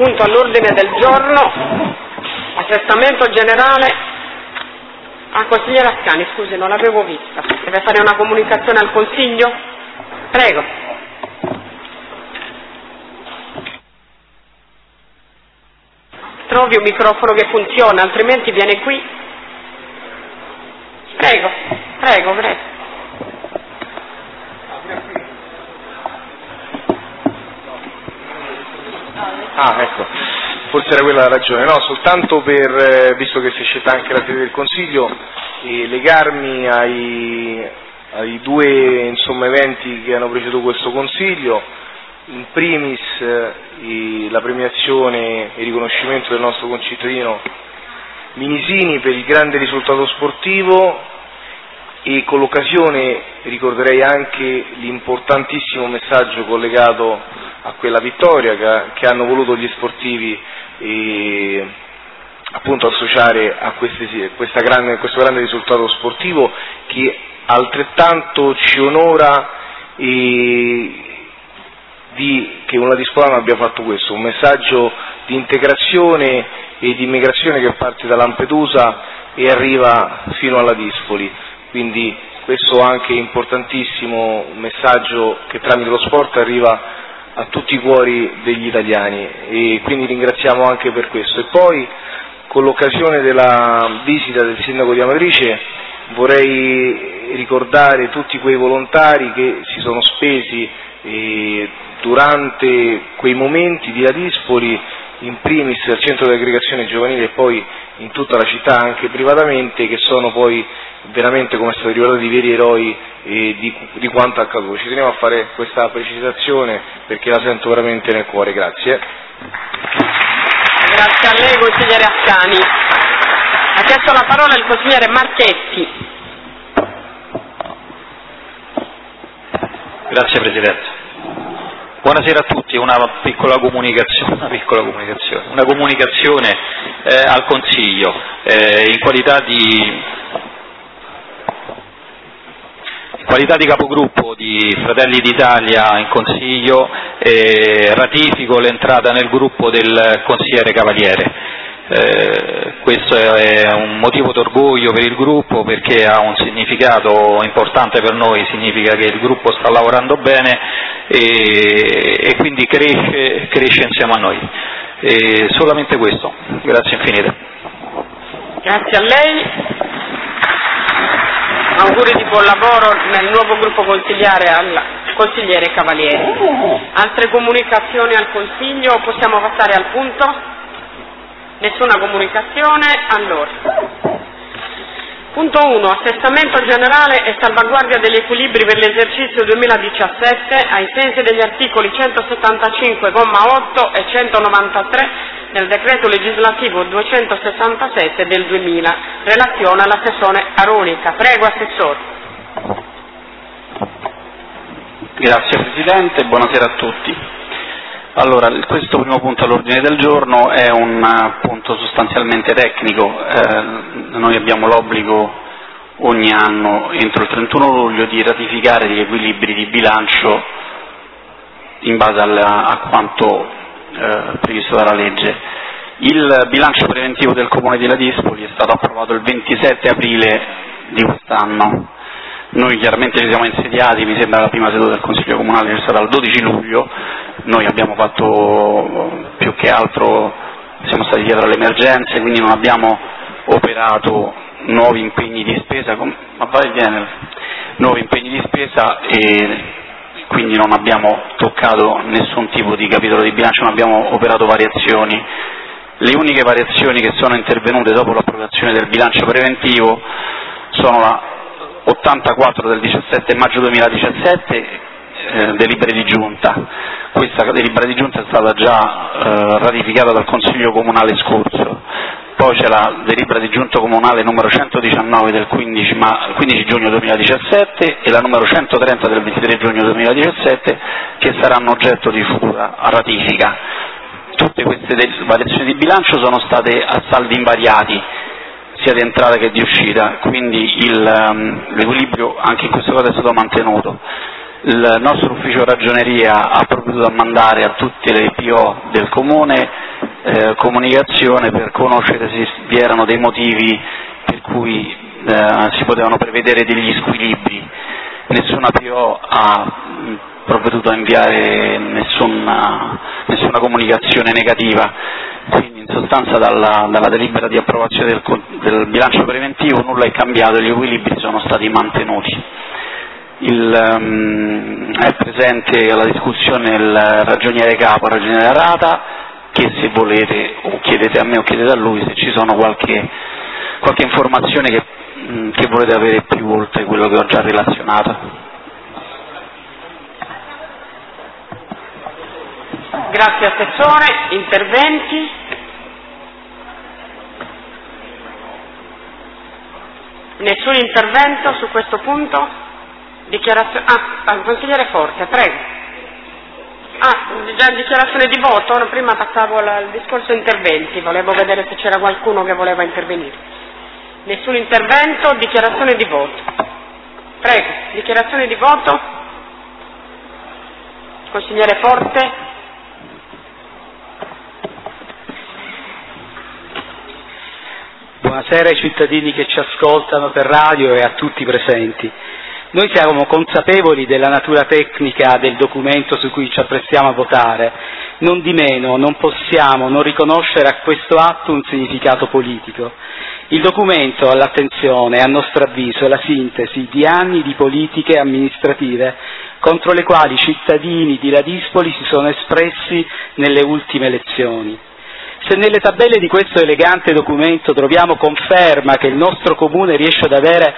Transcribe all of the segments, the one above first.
punto all'ordine del giorno, assestamento generale. Consigliere Ascani, scusi, non l'avevo vista. Deve fare una comunicazione al Consiglio? Prego. Trovi un microfono che funziona, altrimenti viene qui. Prego, prego, prego. Ecco, forse era quella la ragione. No, soltanto per, visto che si è scelta anche la sede del Consiglio, legarmi ai due eventi che hanno preceduto questo Consiglio, in primis la premiazione e il riconoscimento del nostro concittadino Minisini per il grande risultato sportivo, e con l'occasione ricorderei anche l'importantissimo messaggio collegato a quella vittoria che hanno voluto gli sportivi appunto associare a questo grande risultato sportivo, che altrettanto ci onora che una di Spolano abbia fatto questo, un messaggio di integrazione e di immigrazione che parte da Lampedusa e arriva fino alla Dispoli. Quindi questo anche importantissimo messaggio che tramite lo sport arriva a tutti i cuori degli italiani, e quindi ringraziamo anche per questo. E poi, con l'occasione della visita del sindaco di Amatrice, vorrei ricordare tutti quei volontari che si sono spesi durante quei momenti di Ladispoli, in primis al centro di aggregazione giovanile e poi in tutta la città anche privatamente, che sono poi veramente, come è stato ricordato, di veri eroi di quanto accaduto. Ci tenevo a fare questa precisazione perché la sento veramente nel cuore. Grazie. Grazie a lei, consigliere Ascani. Ha chiesto la parola il consigliere Marchetti. Grazie Presidente. Buonasera a tutti. Una comunicazione al Consiglio in qualità di capogruppo di Fratelli d'Italia in Consiglio. Ratifico l'entrata nel gruppo del consigliere Cavaliere. Questo è un motivo d'orgoglio per il gruppo, perché ha un significato importante per noi, significa che il gruppo sta lavorando bene e quindi cresce insieme a noi. Solamente questo, grazie infinite. Grazie a lei, auguri di buon lavoro nel nuovo gruppo consigliare al consigliere Cavalieri. Altre comunicazioni al Consiglio? Possiamo passare al punto? Nessuna comunicazione? Allora. Punto 1. Assestamento generale e salvaguardia degli equilibri per l'esercizio 2017 ai sensi degli articoli 175,8 e 193 del decreto legislativo 267 del 2000, relazione alla sessione Aronica. Prego, Assessore. Grazie Presidente, buonasera a tutti. Allora, questo primo punto all'ordine del giorno è un punto sostanzialmente tecnico. Noi abbiamo l'obbligo ogni anno, entro il 31 luglio, di ratificare gli equilibri di bilancio in base a quanto previsto dalla legge. Il bilancio preventivo del Comune di Ladispoli è stato approvato il 27 aprile di quest'anno. Noi chiaramente ci siamo insediati, mi sembra la prima seduta del Consiglio Comunale è stata il 12 luglio, noi abbiamo fatto più che altro, siamo stati dietro alle emergenze, quindi non abbiamo operato nuovi impegni di spesa, e quindi non abbiamo toccato nessun tipo di capitolo di bilancio, non abbiamo operato variazioni. Le uniche variazioni che sono intervenute dopo l'approvazione del bilancio preventivo sono la 84 del 17 maggio 2017, delibere di giunta. Questa delibera di giunta è stata già ratificata dal Consiglio Comunale scorso. Poi c'è la delibera di giunta comunale numero 119 del 15 giugno 2017 e la numero 130 del 23 giugno 2017, che saranno oggetto di futura ratifica. Tutte queste variazioni di bilancio sono state a saldi invariati, sia di entrata che di uscita, quindi l'equilibrio anche in questo caso è stato mantenuto. Il nostro ufficio ragioneria ha provveduto a mandare a tutte le PO del Comune comunicazione per conoscere se vi erano dei motivi per cui si potevano prevedere degli squilibri. Nessuna PO ha provveduto a inviare nessuna comunicazione negativa, quindi in sostanza dalla delibera di approvazione del bilancio preventivo nulla è cambiato e gli equilibri sono stati mantenuti. È presente alla discussione il ragioniere capo, il ragioniere Rata, che se volete o chiedete a me o chiedete a lui se ci sono qualche informazione che volete avere più oltre quello che ho già relazionato. Grazie Assessore. Interventi? Nessun intervento su questo punto? Dichiarazione. Consigliere Forte, prego. Già dichiarazione di voto? No, prima passavo al discorso interventi, volevo vedere se c'era qualcuno che voleva intervenire. Nessun intervento, dichiarazione di voto. Prego, dichiarazione di voto. Consigliere Forte. Buonasera ai cittadini che ci ascoltano per radio e a tutti i presenti. Noi siamo consapevoli della natura tecnica del documento su cui ci apprestiamo a votare, non di meno non possiamo non riconoscere a questo atto un significato politico. Il documento all'attenzione, a nostro avviso, è la sintesi di anni di politiche amministrative contro le quali i cittadini di Ladispoli si sono espressi nelle ultime elezioni. Se nelle tabelle di questo elegante documento troviamo conferma che il nostro comune riesce ad avere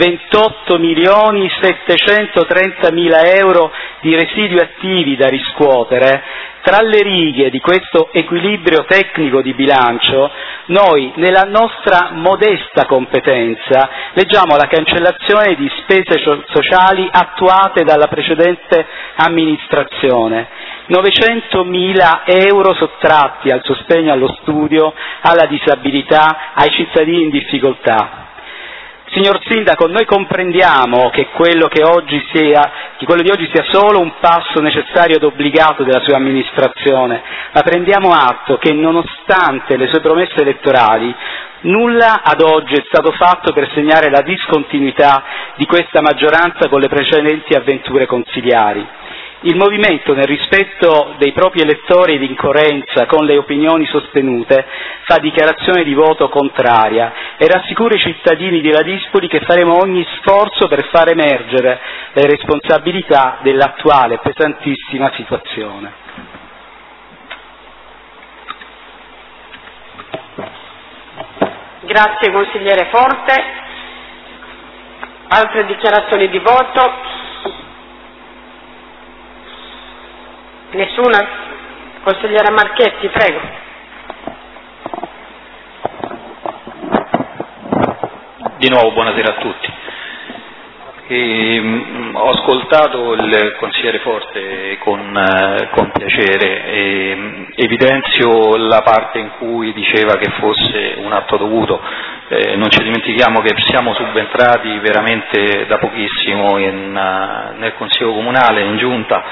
28.730.000 euro di residui attivi da riscuotere, tra le righe di questo equilibrio tecnico di bilancio, noi nella nostra modesta competenza leggiamo la cancellazione di spese sociali attuate dalla precedente amministrazione. 900.000 euro sottratti al sostegno allo studio, alla disabilità, ai cittadini in difficoltà. Signor Sindaco, noi comprendiamo che quello di oggi sia solo un passo necessario ed obbligato della sua amministrazione, ma prendiamo atto che nonostante le sue promesse elettorali nulla ad oggi è stato fatto per segnare la discontinuità di questa maggioranza con le precedenti avventure consiliari. Il Movimento, nel rispetto dei propri elettori ed in coerenza con le opinioni sostenute, fa dichiarazione di voto contraria e rassicura i cittadini di Ladispoli che faremo ogni sforzo per far emergere le responsabilità dell'attuale pesantissima situazione. Grazie consigliere Forte. Altre dichiarazioni di voto? Nessuna? Consigliere Marchetti, prego. Di nuovo buonasera a tutti. Ho ascoltato il consigliere Forte con piacere e evidenzio la parte in cui diceva che fosse un atto dovuto. Non ci dimentichiamo che siamo subentrati veramente da pochissimo nel Consiglio Comunale, in Giunta,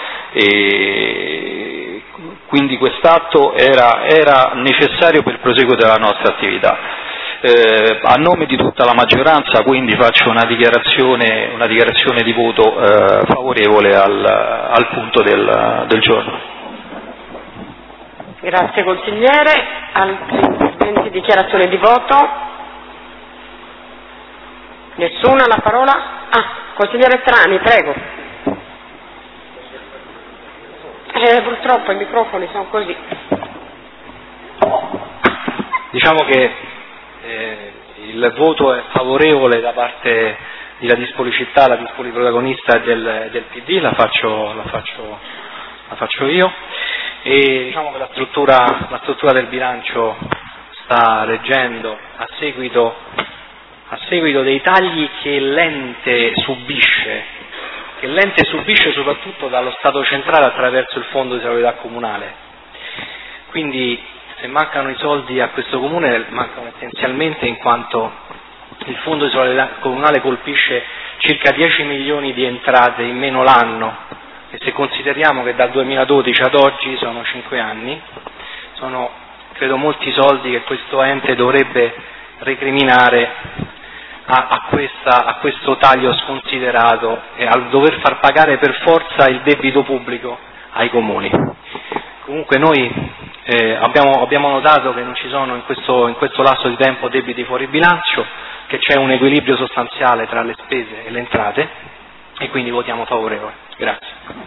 e quindi quest'atto era necessario per il proseguo della nostra attività. A nome di tutta la maggioranza quindi faccio una dichiarazione di voto favorevole al punto del giorno. Grazie consigliere. Altri interventi, dichiarazione di voto? Nessuna? La parola? Consigliere Strani, prego. Purtroppo i microfoni sono così. Diciamo che il voto è favorevole da parte di Ladispoli Città, Ladispoli protagonista del PD, la faccio io, e diciamo che la struttura del bilancio sta reggendo a seguito dei tagli che l'ente subisce soprattutto dallo Stato centrale attraverso il Fondo di Solidarietà Comunale. Quindi se mancano i soldi a questo comune mancano essenzialmente in quanto il Fondo di Solidarietà Comunale colpisce circa 10 milioni di entrate in meno l'anno, e se consideriamo che dal 2012 ad oggi sono 5 anni, sono credo molti soldi che questo ente dovrebbe recriminare a questo taglio sconsiderato e al dover far pagare per forza il debito pubblico ai comuni. Comunque noi abbiamo notato che non ci sono in questo lasso di tempo debiti fuori bilancio, che c'è un equilibrio sostanziale tra le spese e le entrate e quindi votiamo favorevole. Grazie.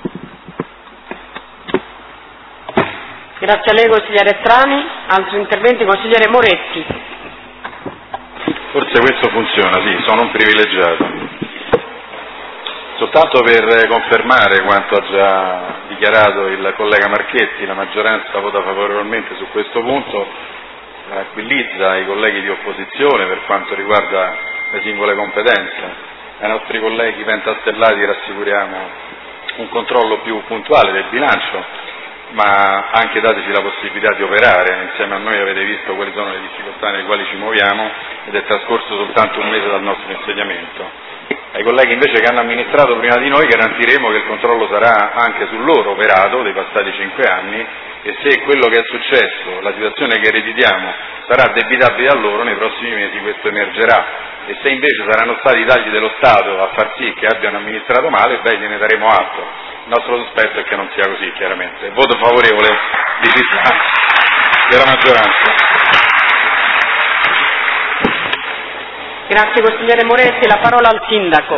Grazie a lei consigliere Strani. Altri interventi? Consigliere Moretti. Forse questo funziona, sì, sono un privilegiato. Soltanto per confermare quanto ha già dichiarato il collega Marchetti, la maggioranza vota favorevolmente su questo punto, tranquillizza i colleghi di opposizione per quanto riguarda le singole competenze. Ai nostri colleghi pentastellati rassicuriamo un controllo più puntuale del bilancio, ma anche dateci la possibilità di operare. Insieme a noi avete visto quali sono le difficoltà nelle quali ci muoviamo ed è trascorso soltanto un mese dal nostro insediamento. Ai colleghi invece che hanno amministrato prima di noi garantiremo che il controllo sarà anche sul loro operato dei passati 5 anni e se quello che è successo, la situazione che ereditiamo, sarà addebitabile a loro, nei prossimi mesi questo emergerà. E se invece saranno stati i tagli dello Stato a far sì che abbiano amministrato male, beh, gliene daremo atto. Il nostro sospetto è che non sia così, chiaramente. Voto favorevole della maggioranza. Grazie consigliere Moretti, la parola al sindaco.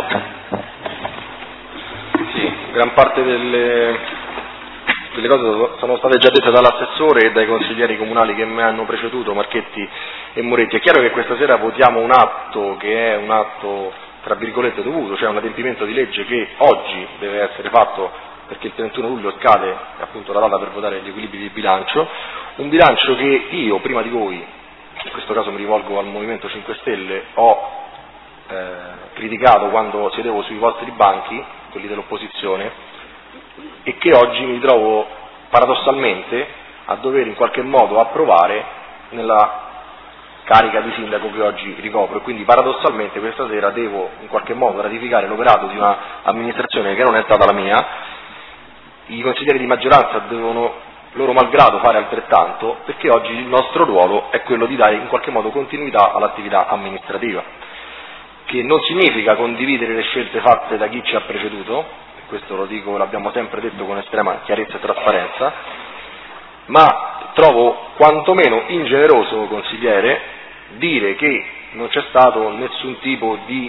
Sì, gran parte delle cose sono state già dette dall'assessore e dai consiglieri comunali che mi hanno preceduto, Marchetti e Moretti. È chiaro che questa sera votiamo un atto che è un atto tra virgolette dovuto, cioè un adempimento di legge che oggi deve essere fatto perché il 31 luglio scade appunto la data per votare gli equilibri di bilancio, un bilancio che io prima di voi, in questo caso mi rivolgo al Movimento 5 Stelle, ho criticato quando siedevo sui vostri banchi, quelli dell'opposizione, e che oggi mi trovo paradossalmente a dover in qualche modo approvare nella carica di sindaco che oggi ricopro, e quindi paradossalmente questa sera devo in qualche modo ratificare l'operato di una amministrazione che non è stata la mia. I consiglieri di maggioranza devono loro malgrado fare altrettanto, perché oggi il nostro ruolo è quello di dare in qualche modo continuità all'attività amministrativa, che non significa condividere le scelte fatte da chi ci ha preceduto, questo lo dico, l'abbiamo sempre detto con estrema chiarezza e trasparenza, ma trovo quantomeno ingeneroso, consigliere, dire che non c'è stato nessun tipo di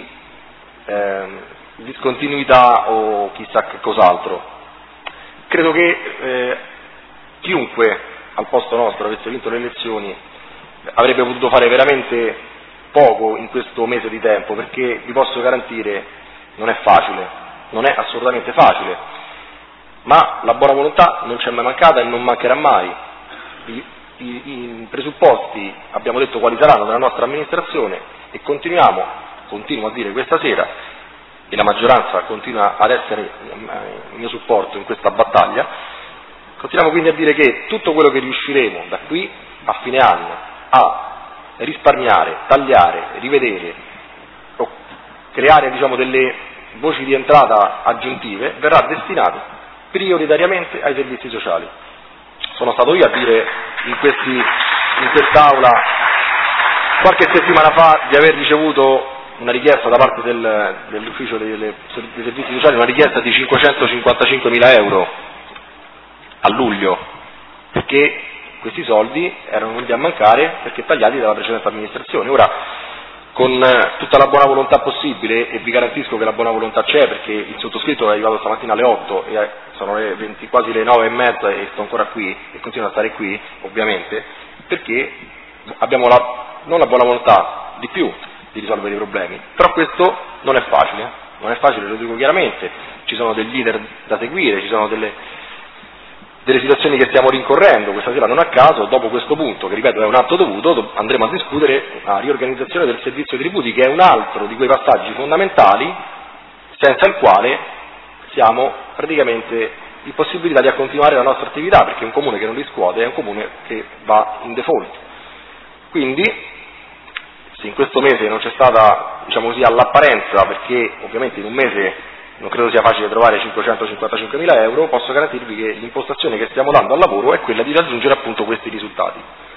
discontinuità o chissà che cos'altro. Credo che chiunque al posto nostro avesse vinto le elezioni avrebbe potuto fare veramente poco in questo mese di tempo, perché vi posso garantire non è facile, non è assolutamente facile, ma la buona volontà non c'è mai mancata e non mancherà mai. I presupposti abbiamo detto quali saranno della nostra amministrazione e continuo a dire questa sera, e la maggioranza continua ad essere il mio supporto in questa battaglia, continuiamo quindi a dire che tutto quello che riusciremo da qui a fine anno a risparmiare, tagliare, rivedere o creare delle voci di entrata aggiuntive verrà destinato prioritariamente ai servizi sociali. Sono stato io a dire in quest'Aula qualche settimana fa di aver ricevuto una richiesta da parte dell'ufficio dei servizi sociali, una richiesta di 555.000 euro a luglio, perché questi soldi erano venuti a mancare perché tagliati dalla precedente amministrazione. Ora, con tutta la buona volontà possibile, e vi garantisco che la buona volontà c'è, perché il sottoscritto è arrivato stamattina alle 8 e sono quasi le 9:30 e sto ancora qui e continuo a stare qui, ovviamente, perché abbiamo non la buona volontà di più di risolvere i problemi, però questo non è facile, lo dico chiaramente, ci sono degli leader da seguire, ci sono delle situazioni che stiamo rincorrendo. Questa sera non a caso, dopo questo punto, che ripeto è un atto dovuto, andremo a discutere la riorganizzazione del servizio tributi, che è un altro di quei passaggi fondamentali senza il quale siamo praticamente in possibilità di continuare la nostra attività, perché un comune che non riscuote è un comune che va in default. Quindi, se in questo mese non c'è stata, all'apparenza, perché ovviamente in un mese non credo sia facile trovare 555.000 euro, posso garantirvi che l'impostazione che stiamo dando al lavoro è quella di raggiungere appunto questi risultati.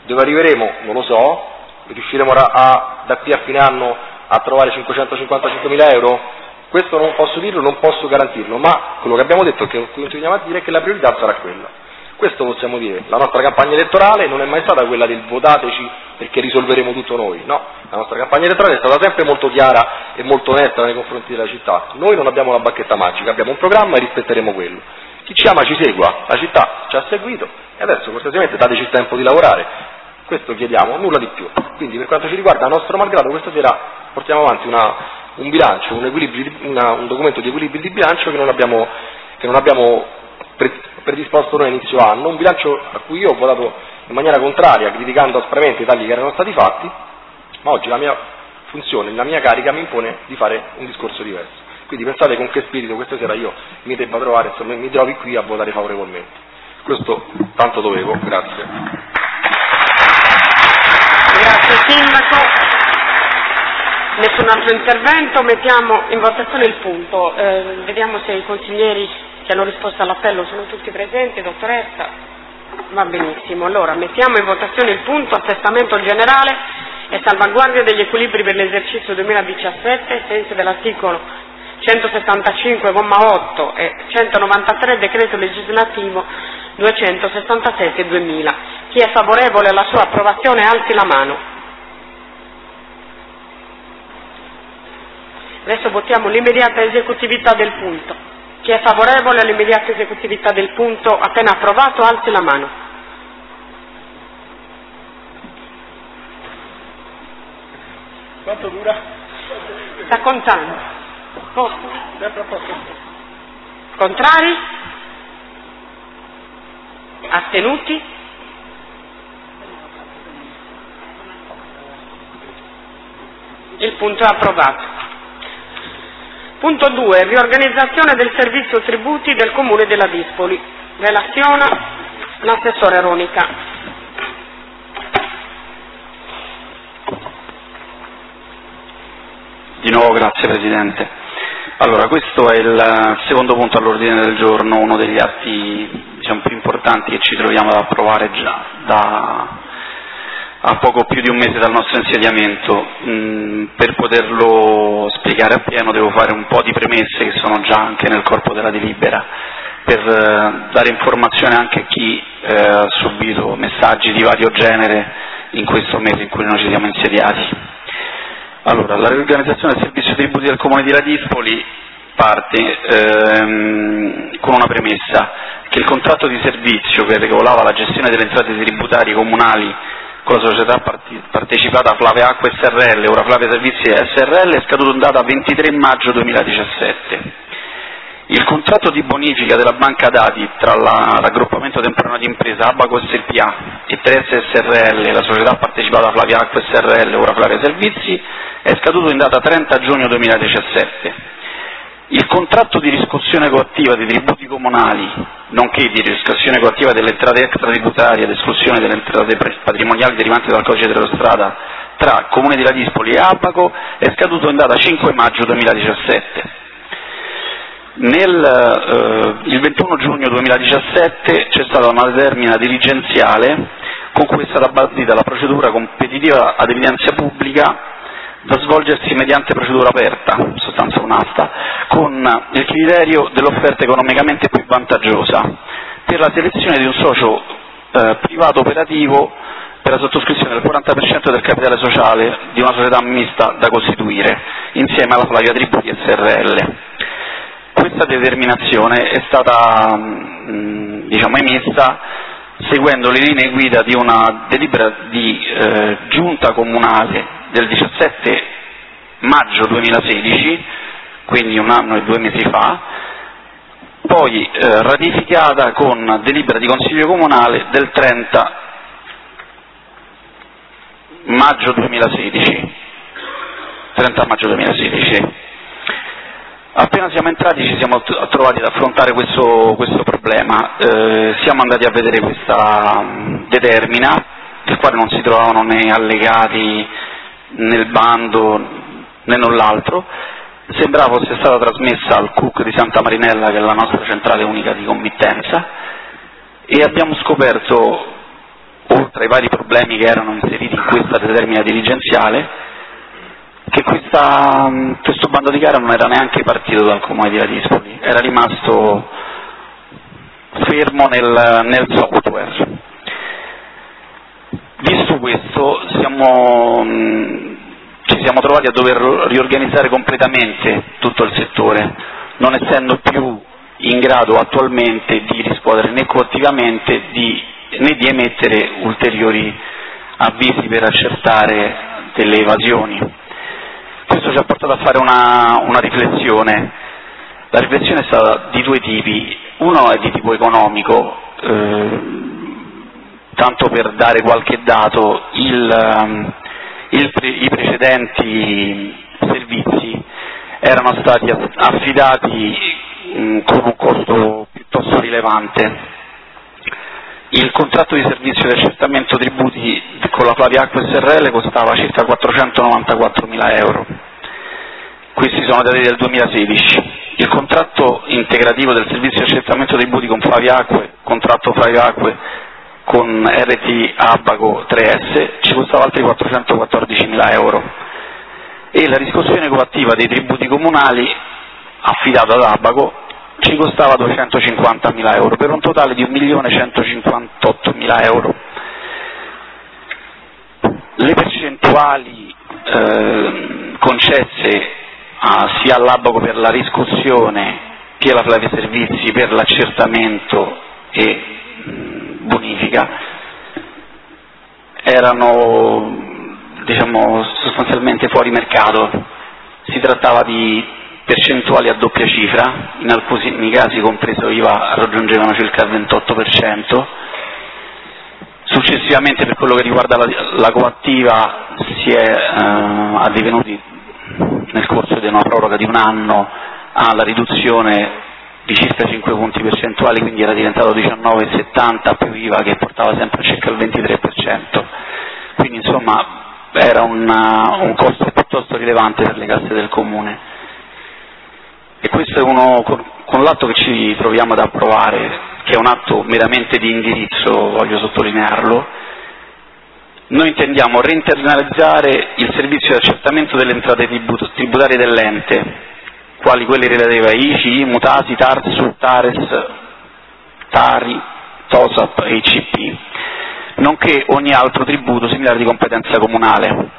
Dove arriveremo? Non lo so, riusciremo da qui a fine anno a trovare 555.000 euro? Questo non posso dirlo, non posso garantirlo, ma quello che abbiamo detto e che continuiamo a dire è che la priorità sarà quella. Questo possiamo dire. La nostra campagna elettorale non è mai stata quella del votateci perché risolveremo tutto noi, no. La nostra campagna elettorale è stata sempre molto chiara e molto onesta nei confronti della città. Noi non abbiamo la bacchetta magica, abbiamo un programma e rispetteremo quello. Chi ci ama ci segua, la città ci ha seguito e adesso cortesemente dateci il tempo di lavorare. Questo chiediamo, nulla di più. Quindi per quanto ci riguarda, a nostro malgrado, questa sera portiamo avanti un bilancio, un documento di equilibri di bilancio che non abbiamo predisposto noi a inizio anno, un bilancio a cui io ho votato in maniera contraria, criticando aspramente i tagli che erano stati fatti, ma oggi la mia funzione, la mia carica mi impone di fare un discorso diverso. Quindi pensate con che spirito questa sera io mi debba trovare, insomma, mi trovi qui a votare favorevolmente. Questo tanto dovevo, grazie. Grazie Sindaco. Nessun altro intervento, mettiamo in votazione il punto. Vediamo se i consiglieri che hanno risposto all'appello sono tutti presenti, dottoressa. Va benissimo. Allora, mettiamo in votazione il punto assestamento generale e salvaguardia degli equilibri per l'esercizio 2017 ai sensi dell'articolo 175,8 e 193 decreto legislativo 267/2000. Chi è favorevole alla sua approvazione alzi la mano. Adesso votiamo l'immediata esecutività del punto. Chi è favorevole all'immediata esecutività del punto appena approvato alzi la mano. Quanto dura? Sta contando. Contrari? Astenuti? Il punto è approvato. Punto 2. Riorganizzazione del servizio tributi del Comune della Dispoli. Relaziona l'assessore Ronica. Di nuovo grazie Presidente. Allora, questo è il secondo punto all'ordine del giorno, uno degli atti più importanti che ci troviamo ad approvare già a poco più di un mese dal nostro insediamento. Per poterlo spiegare appieno devo fare un po' di premesse che sono già anche nel corpo della delibera, per dare informazione anche a chi ha subito messaggi di vario genere in questo mese in cui noi ci siamo insediati. Allora, la riorganizzazione del servizio tributi del Comune di Ladispoli parte con una premessa, che il contratto di servizio che regolava la gestione delle entrate tributarie comunali con la società partecipata Flavia Acque SRL, ora Flavia Servizi SRL, è scaduto in data 23 maggio 2017. Il contratto di bonifica della banca dati tra il raggruppamento temporaneo di impresa Abaco SPA e 3S SRL, la società partecipata Flavia Acque SRL, ora Flavia Servizi, è scaduto in data 30 giugno 2017. Il contratto di riscossione coattiva dei tributi comunali, nonché di riscossione coattiva delle entrate extratributarie ed esclusione delle entrate patrimoniali derivanti dal codice della strada tra Comune di Ladispoli e Abaco è scaduto in data 5 maggio 2017. Il 21 giugno 2017 c'è stata una determina dirigenziale con cui è stata bandita la procedura competitiva ad evidenza pubblica da svolgersi mediante procedura aperta, in sostanza un'asta, con il criterio dell'offerta economicamente più vantaggiosa per la selezione di un socio privato operativo per la sottoscrizione del 40% del capitale sociale di una società mista da costituire, insieme alla Flavia Tributi SRL. Questa determinazione è stata emessa seguendo le linee guida di una delibera di giunta comunale del 17 maggio 2016, quindi un anno e 2 mesi fa, poi ratificata con delibera di Consiglio Comunale del 30 maggio 2016. 30 maggio 2016. Appena siamo entrati ci siamo trovati ad affrontare questo problema, siamo andati a vedere questa determina, del quale non si trovavano né allegati nel bando né null'altro, sembrava fosse stata trasmessa al CUC di Santa Marinella, che è la nostra centrale unica di committenza, e abbiamo scoperto, oltre tra i vari problemi che erano inseriti in questa determina dirigenziale, che questo bando di gara non era neanche partito dal Comune di Ladispoli, era rimasto fermo nel software. Visto questo, ci siamo trovati a dover riorganizzare completamente tutto il settore, non essendo più in grado attualmente di riscuotere né coattivamente né di emettere ulteriori avvisi per accertare delle evasioni. Questo ci ha portato a fare una riflessione. La riflessione è stata di due tipi: uno è di tipo economico, tanto per dare qualche dato, i precedenti servizi erano stati affidati con un costo piuttosto rilevante. Il contratto di servizio di accertamento tributi con la Flavia Acque SRL costava circa 494.000 euro. Questi sono dati del 2016. Il contratto integrativo del servizio di accertamento tributi con Flavia Acque, contratto Flavia Acque con RT Abaco 3S, ci costava altri 414.000 euro, e la riscossione coattiva dei tributi comunali affidata ad Abaco ci costava 250.000 euro, per un totale di 1.158.000 euro. Le percentuali concesse sia all'Abaco per la riscossione che alla Flavia Servizi per l'accertamento e bonifica erano, sostanzialmente fuori mercato. Si trattava di percentuali a doppia cifra, in alcuni casi compreso IVA raggiungevano circa il 28%. Successivamente, per quello che riguarda la coattiva, si è addivenuti nel corso di una proroga di un anno alla riduzione di circa 5 punti percentuali, quindi era diventato 19,70 più IVA che portava sempre a circa il 23%. Quindi insomma era un costo piuttosto rilevante per le casse del Comune. E questo è con l'atto che ci troviamo ad approvare, che è un atto meramente di indirizzo, voglio sottolinearlo. Noi intendiamo reinternalizzare il servizio di accertamento delle entrate tributarie dell'ente, quali quelle relative a ICI, Mutasi, Tarsu, Tares, Tari, TOSAP e ICP, nonché ogni altro tributo similare di competenza comunale.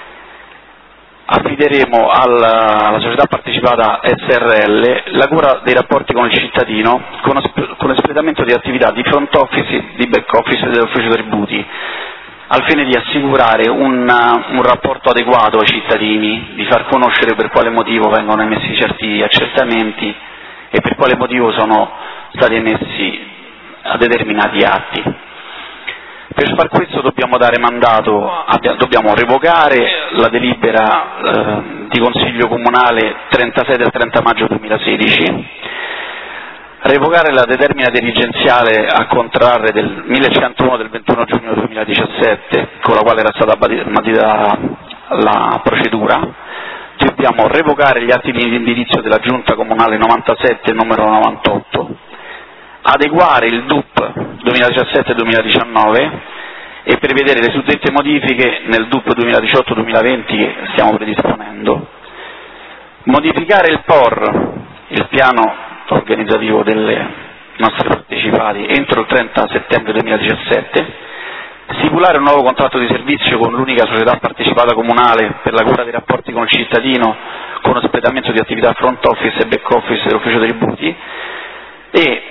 Affideremo alla società partecipata SRL la cura dei rapporti con il cittadino con espletamento di attività di front office, di back office e dell'ufficio tributi, al fine di assicurare un rapporto adeguato ai cittadini, di far conoscere per quale motivo vengono emessi certi accertamenti e per quale motivo sono stati emessi a determinati atti. Per far questo dobbiamo dare mandato, dobbiamo revocare la delibera di Consiglio Comunale 36 del 30 maggio 2016, revocare la determina dirigenziale a contrarre del 1101 del 21 giugno 2017, con la quale era stata bandita la procedura. Dobbiamo revocare gli atti di indirizzo della Giunta Comunale 97 numero 98, adeguare il DUP 2017-2019 e prevedere le suddette modifiche nel DUP 2018-2020 che stiamo predisponendo, modificare il POR, il piano organizzativo delle nostre partecipati, entro il 30 settembre 2017, stipulare un nuovo contratto di servizio con l'unica società partecipata comunale per la cura dei rapporti con il cittadino con espletamento di attività front office e back office dell'ufficio tributi e,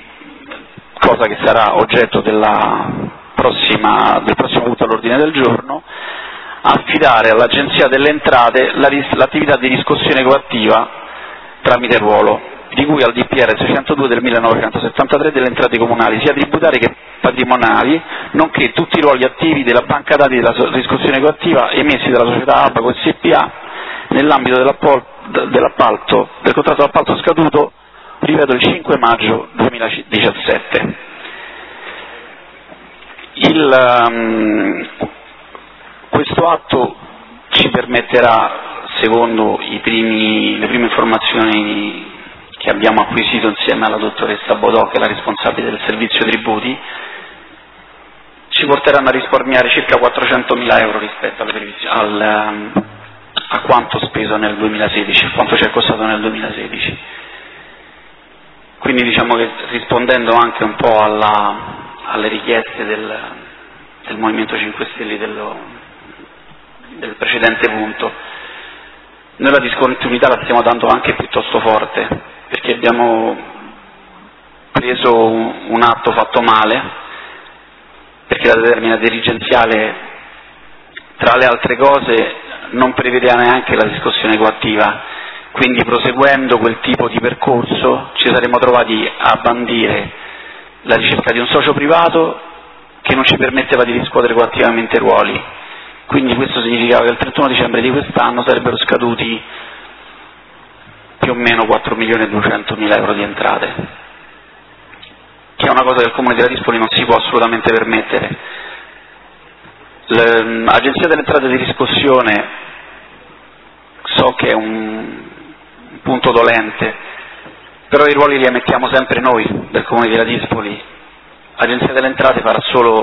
cosa che sarà oggetto del prossimo punto all'ordine del giorno, affidare all'Agenzia delle Entrate l'attività di riscossione coattiva tramite ruolo, di cui al DPR 602 del 1973 delle entrate comunali, sia tributarie che patrimoniali, nonché tutti i ruoli attivi della banca dati della riscossione coattiva emessi dalla società Abaco SpA nell'ambito del contratto d'appalto scaduto, ripeto, il 5 maggio 2017. Questo atto ci permetterà, secondo le prime informazioni che abbiamo acquisito insieme alla dottoressa Bodò, che è la responsabile del servizio tributi, ci porteranno a risparmiare circa 400.000 euro rispetto a quanto speso nel 2016, a quanto ci è costato nel 2016. Quindi diciamo che rispondendo anche un po' alle richieste del Movimento 5 Stelle del precedente punto, noi la discontinuità la stiamo dando anche piuttosto forte, perché abbiamo preso un atto fatto male, perché la determina dirigenziale, tra le altre cose, non prevedeva neanche la riscossione coattiva, quindi proseguendo quel tipo di percorso ci saremmo trovati a bandire la ricerca di un socio privato che non ci permetteva di riscuotere coattivamente i ruoli. Quindi questo significava che il 31 dicembre di quest'anno sarebbero scaduti più o meno 4.200.000 euro di entrate, che è una cosa che il Comune di Ladispoli non si può assolutamente permettere. L'Agenzia delle Entrate di riscossione so che è un punto dolente, però i ruoli li emettiamo sempre noi del Comune di Ladispoli. L'Agenzia delle Entrate farà solo,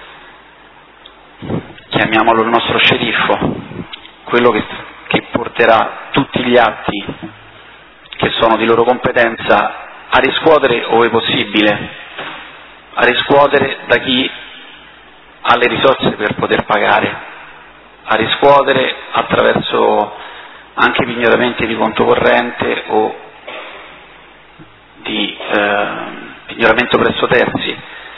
chiamiamolo il nostro sceriffo, quello che porterà tutti gli atti che sono di loro competenza a riscuotere, ove possibile, a riscuotere da chi ha le risorse per poter pagare, a riscuotere attraverso anche pignoramenti di conto corrente o di pignoramento presso terzi.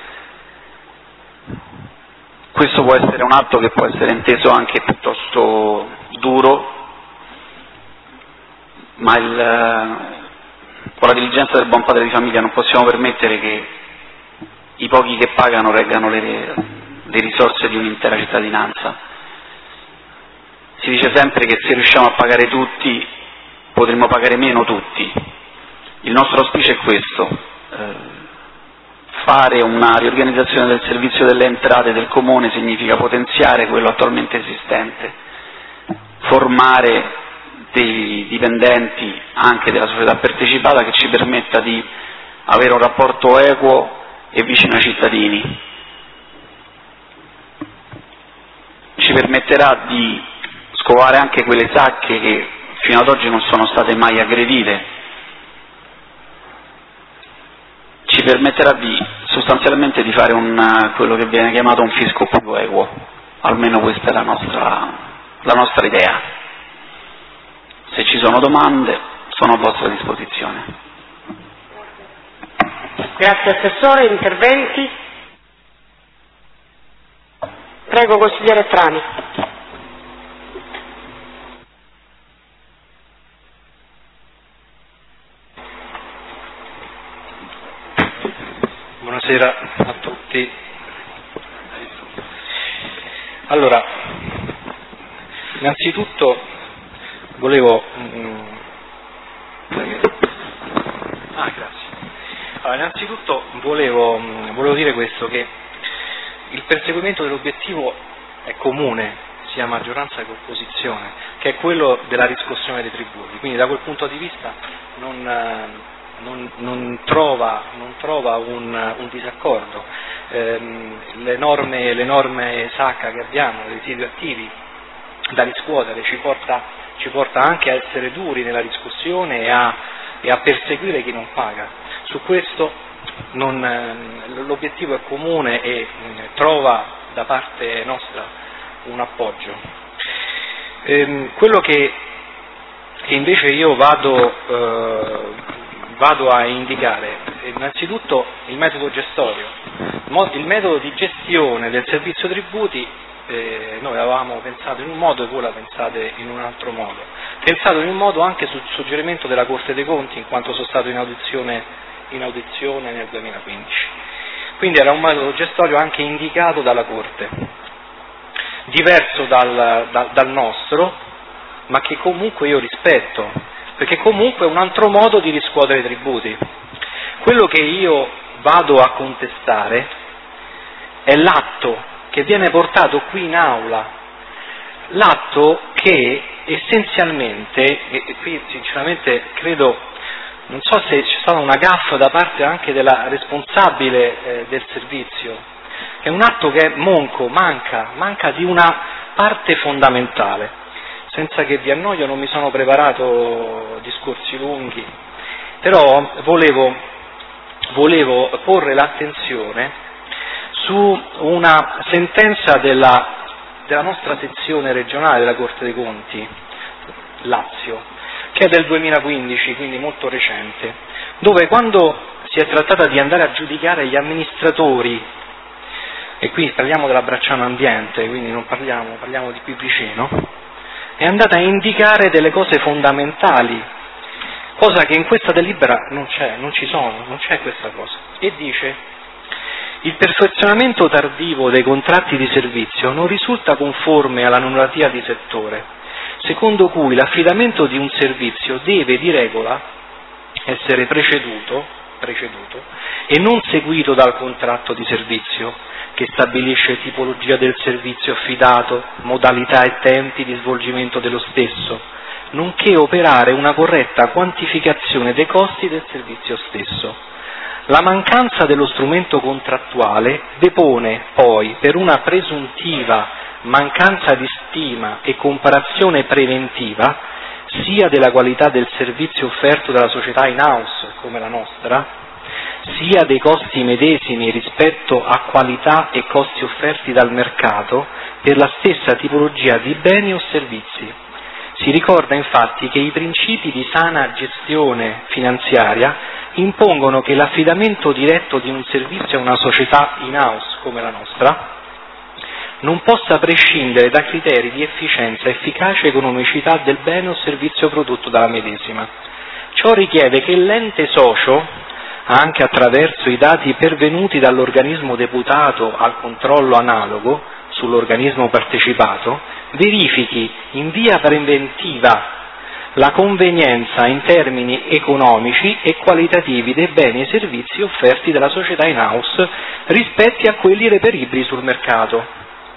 Questo può essere un atto che può essere inteso anche piuttosto duro, ma con la diligenza del buon padre di famiglia non possiamo permettere che i pochi che pagano reggano le risorse di un'intera cittadinanza. Si dice sempre che se riusciamo a pagare tutti potremmo pagare meno tutti. Il nostro auspicio è questo, fare una riorganizzazione del servizio delle entrate del Comune significa potenziare quello attualmente esistente, formare dei dipendenti anche della società partecipata che ci permetta di avere un rapporto equo e vicino ai cittadini. Ci permetterà di scovare anche quelle sacche che fino ad oggi non sono state mai aggredite, ci permetterà sostanzialmente di fare quello che viene chiamato un fisco più equo, almeno questa è la nostra idea. Se ci sono domande sono a vostra disposizione. Grazie Assessore, interventi? Prego Consigliere Trani. Buonasera a tutti. Allora, innanzitutto volevo dire questo, che il perseguimento dell'obiettivo è comune sia maggioranza che opposizione, che è quello della riscossione dei tributi, quindi da quel punto di vista non trova un disaccordo. Le norme SACA che abbiamo, i residui attivi da riscuotere, ci porta anche a essere duri nella riscossione e a perseguire chi non paga. Su questo l'obiettivo è comune e trova da parte nostra un appoggio. Quello che invece io vado a indicare innanzitutto il metodo gestorio, il metodo di gestione del servizio tributi. Noi avevamo pensato in un modo e voi la pensate in un altro modo. Pensato in un modo anche sul suggerimento della Corte dei Conti, in quanto sono stato in audizione nel 2015. Quindi era un metodo gestorio anche indicato dalla Corte, diverso dal nostro, ma che comunque io rispetto, perché comunque è un altro modo di riscuotere i tributi. Quello che io vado a contestare è l'atto che viene portato qui in aula, l'atto che essenzialmente, e qui sinceramente credo, non so se c'è stata una gaffa da parte anche della responsabile del servizio, è un atto che è monco, manca di una parte fondamentale. Senza che vi annoio, non mi sono preparato discorsi lunghi, però volevo porre l'attenzione su una sentenza della nostra sezione regionale della Corte dei Conti Lazio, che è del 2015, quindi molto recente, dove quando si è trattata di andare a giudicare gli amministratori, e qui parliamo della Bracciano Ambiente, quindi non parliamo di qui vicino, è andata a indicare delle cose fondamentali, cosa che in questa delibera non c'è questa cosa, e dice: il perfezionamento tardivo dei contratti di servizio non risulta conforme alla normativa di settore, secondo cui l'affidamento di un servizio deve di regola essere preceduto e non seguito dal contratto di servizio, che stabilisce tipologia del servizio affidato, modalità e tempi di svolgimento dello stesso, nonché operare una corretta quantificazione dei costi del servizio stesso. La mancanza dello strumento contrattuale depone poi, per una presuntiva mancanza di stima e comparazione preventiva, sia della qualità del servizio offerto dalla società in-house come la nostra, sia dei costi medesimi rispetto a qualità e costi offerti dal mercato per la stessa tipologia di beni o servizi. Si ricorda infatti che i principi di sana gestione finanziaria impongono che l'affidamento diretto di un servizio a una società in-house come la nostra non possa prescindere da criteri di efficienza, efficacia e economicità del bene o servizio prodotto dalla medesima. Ciò richiede che l'ente socio, anche attraverso i dati pervenuti dall'organismo deputato al controllo analogo sull'organismo partecipato, verifichi in via preventiva la convenienza in termini economici e qualitativi dei beni e servizi offerti dalla società in-house rispetto a quelli reperibili sul mercato.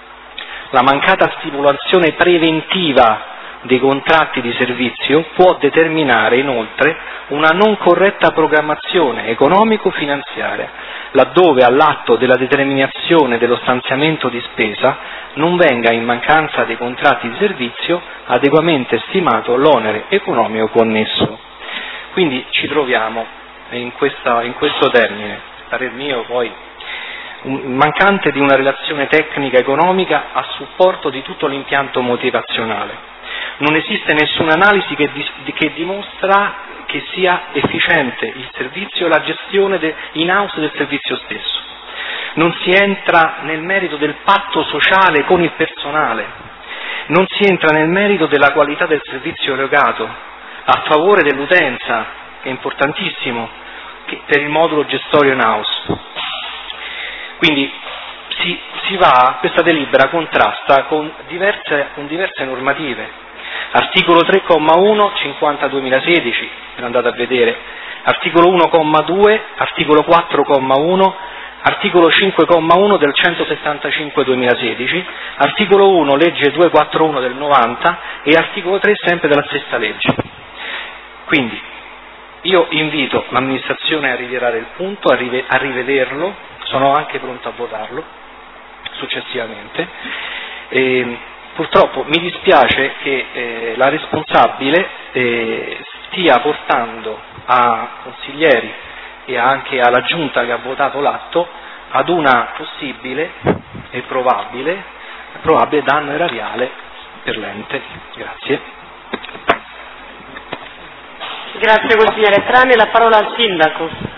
La mancata stipulazione preventiva dei contratti di servizio può determinare inoltre una non corretta programmazione economico-finanziaria, laddove all'atto della determinazione dello stanziamento di spesa non venga, in mancanza dei contratti di servizio, adeguatamente stimato l'onere economico connesso. Quindi ci troviamo in questo termine, parer mio poi, mancante di una relazione tecnica economica a supporto di tutto l'impianto motivazionale. Non esiste nessuna analisi che dimostra che sia efficiente il servizio e la gestione in-house del servizio stesso. Non si entra nel merito del patto sociale con il personale, non si entra nel merito della qualità del servizio erogato a favore dell'utenza, che è importantissimo, per il modulo gestorio in-house. Quindi questa delibera contrasta con diverse normative. Articolo 3,1, 50-2016, ve andate a vedere, articolo 1,2, articolo 4,1, articolo 5,1 del 175-2016, articolo 1, legge 241 del 90 e articolo 3 sempre della stessa legge. Quindi io invito l'amministrazione a ritirare il punto, a rivederlo, sono anche pronto a votarlo successivamente. Purtroppo mi dispiace che la responsabile stia portando a consiglieri e anche alla giunta che ha votato l'atto ad una possibile e probabile danno erariale per l'ente. Grazie. Grazie consigliere Trani, la parola al sindaco.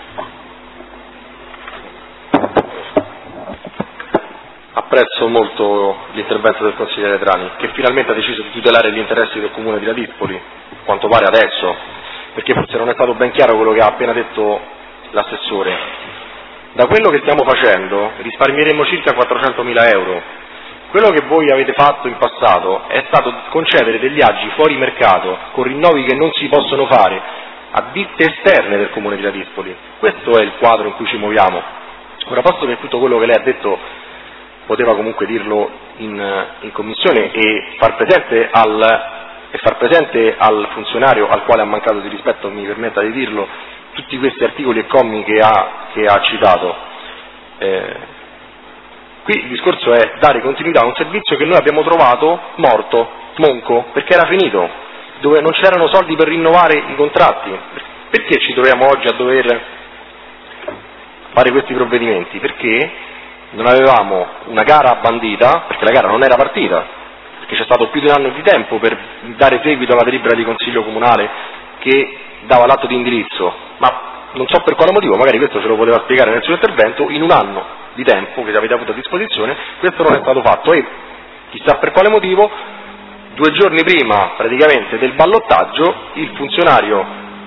Apprezzo molto l'intervento del consigliere Trani, che finalmente ha deciso di tutelare gli interessi del comune di Ladispoli, a quanto pare adesso, perché forse non è stato ben chiaro quello che ha appena detto l'assessore. Da quello che stiamo facendo risparmieremo circa 400.000 euro. Quello che voi avete fatto in passato è stato concedere degli aggi fuori mercato, con rinnovi che non si possono fare, a ditte esterne del comune di Ladispoli. Questo è il quadro in cui ci muoviamo. Ora, posto che tutto quello che lei ha detto poteva comunque dirlo in commissione e far presente al funzionario al quale ha mancato di rispetto, mi permetta di dirlo, tutti questi articoli e commi che ha citato. Qui il discorso è dare continuità a un servizio che noi abbiamo trovato morto, monco, perché era finito, dove non c'erano soldi per rinnovare i contratti. Perché ci troviamo oggi a dover fare questi provvedimenti? Perché non avevamo una gara bandita, perché la gara non era partita, perché c'è stato più di un anno di tempo per dare seguito alla delibera di Consiglio Comunale che dava l'atto di indirizzo, ma non so per quale motivo, magari questo ce lo poteva spiegare nel suo intervento, in un anno di tempo che avete avuto a disposizione questo non è stato fatto e chissà per quale motivo 2 giorni prima praticamente del ballottaggio il funzionario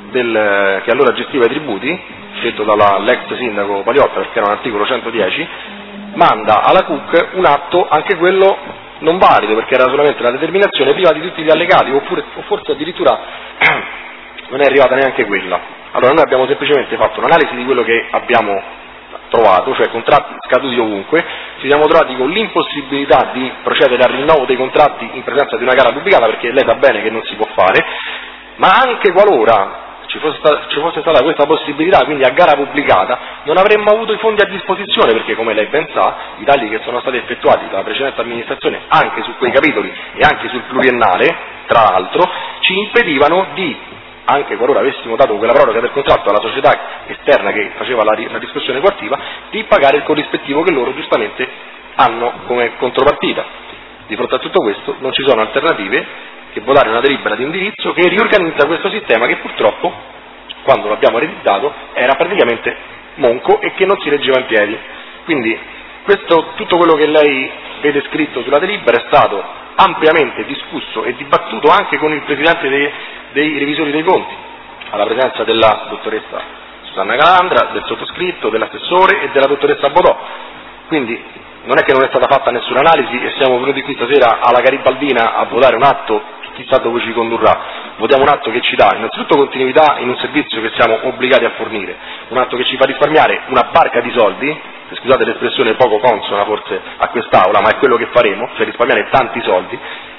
che allora gestiva i tributi, scelto dall'ex sindaco Paliotta perché era un articolo 110, manda alla CUC un atto, anche quello non valido perché era solamente la determinazione priva di tutti gli allegati, o forse addirittura non è arrivata neanche quella. Allora noi abbiamo semplicemente fatto un'analisi di quello che abbiamo trovato, cioè contratti scaduti ovunque, ci siamo trovati con l'impossibilità di procedere al rinnovo dei contratti in presenza di una gara pubblicata, perché lei sa bene che non si può fare, ma anche qualora ci fosse stata questa possibilità, quindi a gara pubblicata, non avremmo avuto i fondi a disposizione, perché come lei ben sa, i tagli che sono stati effettuati dalla precedente amministrazione anche su quei capitoli e anche sul pluriennale, tra l'altro, ci impedivano di, anche qualora avessimo dato quella proroga del contratto alla società esterna che faceva la discussione coattiva, di pagare il corrispettivo che loro giustamente hanno come contropartita. Di fronte a tutto questo non ci sono alternative che votare una delibera di indirizzo che riorganizza questo sistema che purtroppo, quando l'abbiamo ereditato, era praticamente monco e che non si reggeva in piedi. Quindi tutto quello che lei vede scritto sulla delibera è stato ampiamente discusso e dibattuto anche con il Presidente dei revisori dei conti, alla presenza della dottoressa Susanna Calandra, del sottoscritto, dell'assessore e della dottoressa Bodò. Quindi non è che non è stata fatta nessuna analisi e siamo venuti qui stasera alla garibaldina a votare un atto che chissà dove ci condurrà. Votiamo un atto che ci dà innanzitutto continuità in un servizio che siamo obbligati a fornire, un atto che ci fa risparmiare una barca di soldi, scusate l'espressione poco consona forse a quest'Aula, ma è quello che faremo, cioè risparmiare tanti soldi,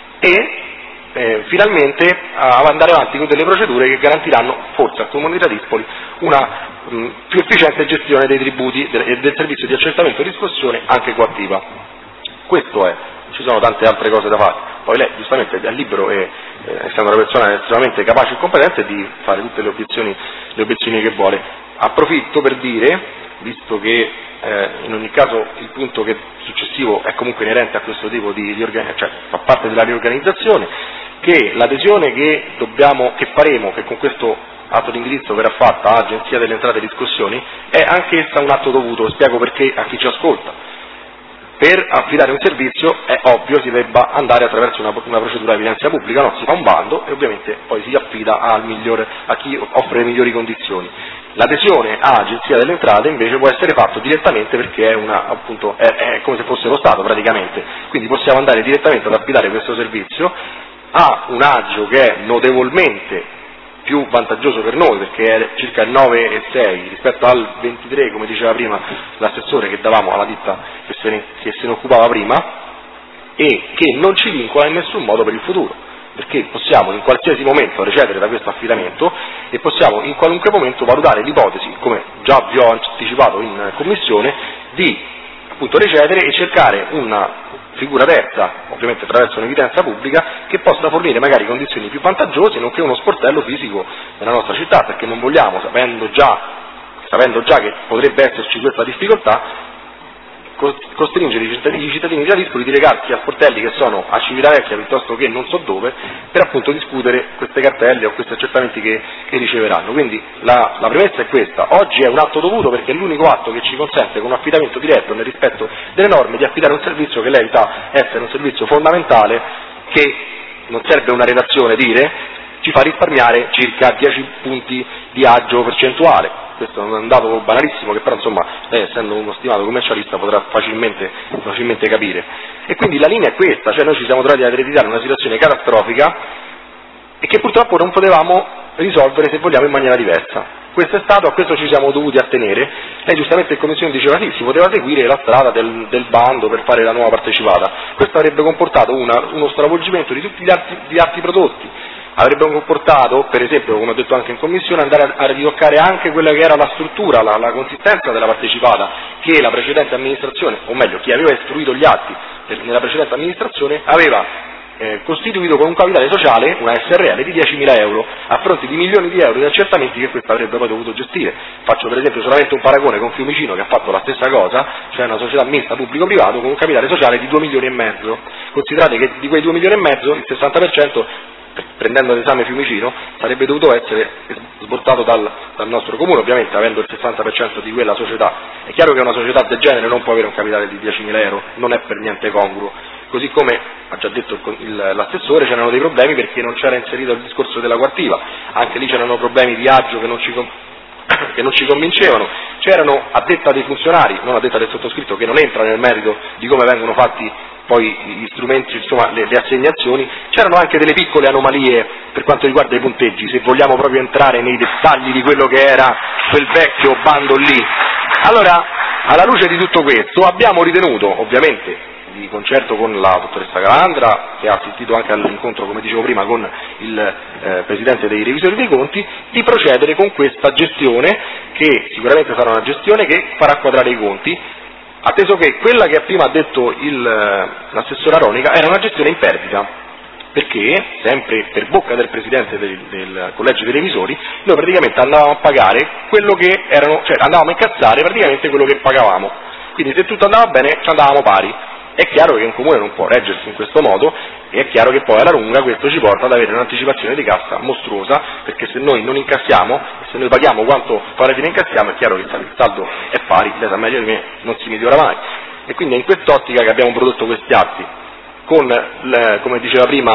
e finalmente andare avanti con delle procedure che garantiranno forse al Comune di Radispoli una più efficiente gestione dei tributi e del servizio di accertamento e riscossione anche coattiva. Questo è, ci sono tante altre cose da fare, poi lei giustamente è libero e essendo una persona estremamente capace e competente di fare tutte le obiezioni che vuole. Approfitto per dire, visto che in ogni caso il punto successivo è comunque inerente a questo tipo di cioè fa parte della riorganizzazione, che l'adesione che faremo, che con questo atto di indirizzo verrà fatta all'Agenzia delle Entrate e Riscossioni, è anch'essa un atto dovuto. Spiego perché a chi ci ascolta. Per affidare un servizio è ovvio si debba andare attraverso una procedura di evidenza pubblica, no? Si fa un bando e ovviamente poi si affida a chi offre le migliori condizioni. L'adesione all'Agenzia delle Entrate invece può essere fatto direttamente perché è come se fosse lo Stato praticamente, quindi possiamo andare direttamente ad affidare questo servizio a un agio che è notevolmente più vantaggioso per noi perché è circa il 9,6 rispetto al 23, come diceva prima l'assessore, che davamo alla ditta che se ne occupava prima, e che non ci vincola in nessun modo per il futuro, perché possiamo in qualsiasi momento recedere da questo affidamento e possiamo in qualunque momento valutare l'ipotesi, come già vi ho anticipato in commissione, di appunto recedere e cercare una figura terza, ovviamente attraverso un'evidenza pubblica, che possa fornire magari condizioni più vantaggiose, nonché uno sportello fisico nella nostra città, perché non vogliamo, sapendo già che potrebbe esserci questa difficoltà, costringere i cittadini di Radispoli di recarsi a sportelli che sono a Civitavecchia piuttosto che non so dove, per appunto discutere queste cartelle o questi accertamenti che riceveranno. Quindi la premessa è questa: oggi è un atto dovuto perché è l'unico atto che ci consente, con un affidamento diretto nel rispetto delle norme, di affidare un servizio che lei sa essere un servizio fondamentale, che non serve una relazione dire, ci fa risparmiare circa 10 punti di agio percentuale. Questo è un dato banalissimo che però insomma lei, essendo uno stimato commercialista, potrà facilmente capire. E quindi la linea è questa, cioè noi ci siamo trovati ad ereditare una situazione catastrofica e che purtroppo non potevamo risolvere, se vogliamo, in maniera diversa. Questo è stato, a questo ci siamo dovuti attenere. Lei giustamente in commissione diceva sì, si poteva seguire la strada del bando per fare la nuova partecipata. Questo avrebbe comportato uno stravolgimento di tutti gli altri prodotti. avrebbe comportato, per esempio, come ho detto anche in commissione, andare a ritoccare anche quella che era la struttura, la consistenza della partecipata, che la precedente amministrazione, o meglio, chi aveva istruito gli atti nella precedente amministrazione, aveva costituito con un capitale sociale, una SRL di 10.000 euro, a fronte di milioni di euro di accertamenti che questa avrebbe poi dovuto gestire. Faccio per esempio solamente un paragone con Fiumicino, che ha fatto la stessa cosa, cioè una società mista pubblico-privato con un capitale sociale di 2,5 milioni. Considerate che di quei 2,5 milioni, il 60%, prendendo ad esame Fiumicino, sarebbe dovuto essere sborsato dal nostro comune, ovviamente avendo il 60% di quella società. È chiaro che una società del genere non può avere un capitale di 10.000 euro, non è per niente congruo. Così come ha già detto l'assessore, c'erano dei problemi perché non c'era inserito il discorso della quartiva, anche lì c'erano problemi di agio che non ci convincevano, c'erano, a detta dei funzionari, non a detta del sottoscritto, che non entra nel merito di come vengono fatti poi gli strumenti, insomma le assegnazioni, c'erano anche delle piccole anomalie per quanto riguarda i punteggi, se vogliamo proprio entrare nei dettagli di quello che era quel vecchio bando lì. Allora, alla luce di tutto questo, abbiamo ritenuto, ovviamente, di concerto con la dottoressa Calandra, che ha assistito anche all'incontro, come dicevo prima, con il Presidente dei Revisori dei Conti, di procedere con questa gestione, che sicuramente sarà una gestione che farà quadrare i conti, atteso che quella che prima ha detto l'assessore Aronica era una gestione in perdita, perché, sempre per bocca del Presidente del Collegio dei Revisori, noi praticamente andavamo a pagare quello che cioè andavamo a incassare praticamente quello che pagavamo, quindi se tutto andava bene ci andavamo pari. È chiaro che un comune non può reggersi in questo modo e è chiaro che poi alla lunga questo ci porta ad avere un'anticipazione di cassa mostruosa, perché se noi non incassiamo, se noi paghiamo quanto poi alla fine incassiamo, è chiaro che il saldo è pari, lei sa meglio di me, non si migliora mai. E quindi è in quest'ottica che abbiamo prodotto questi atti, con, come diceva prima,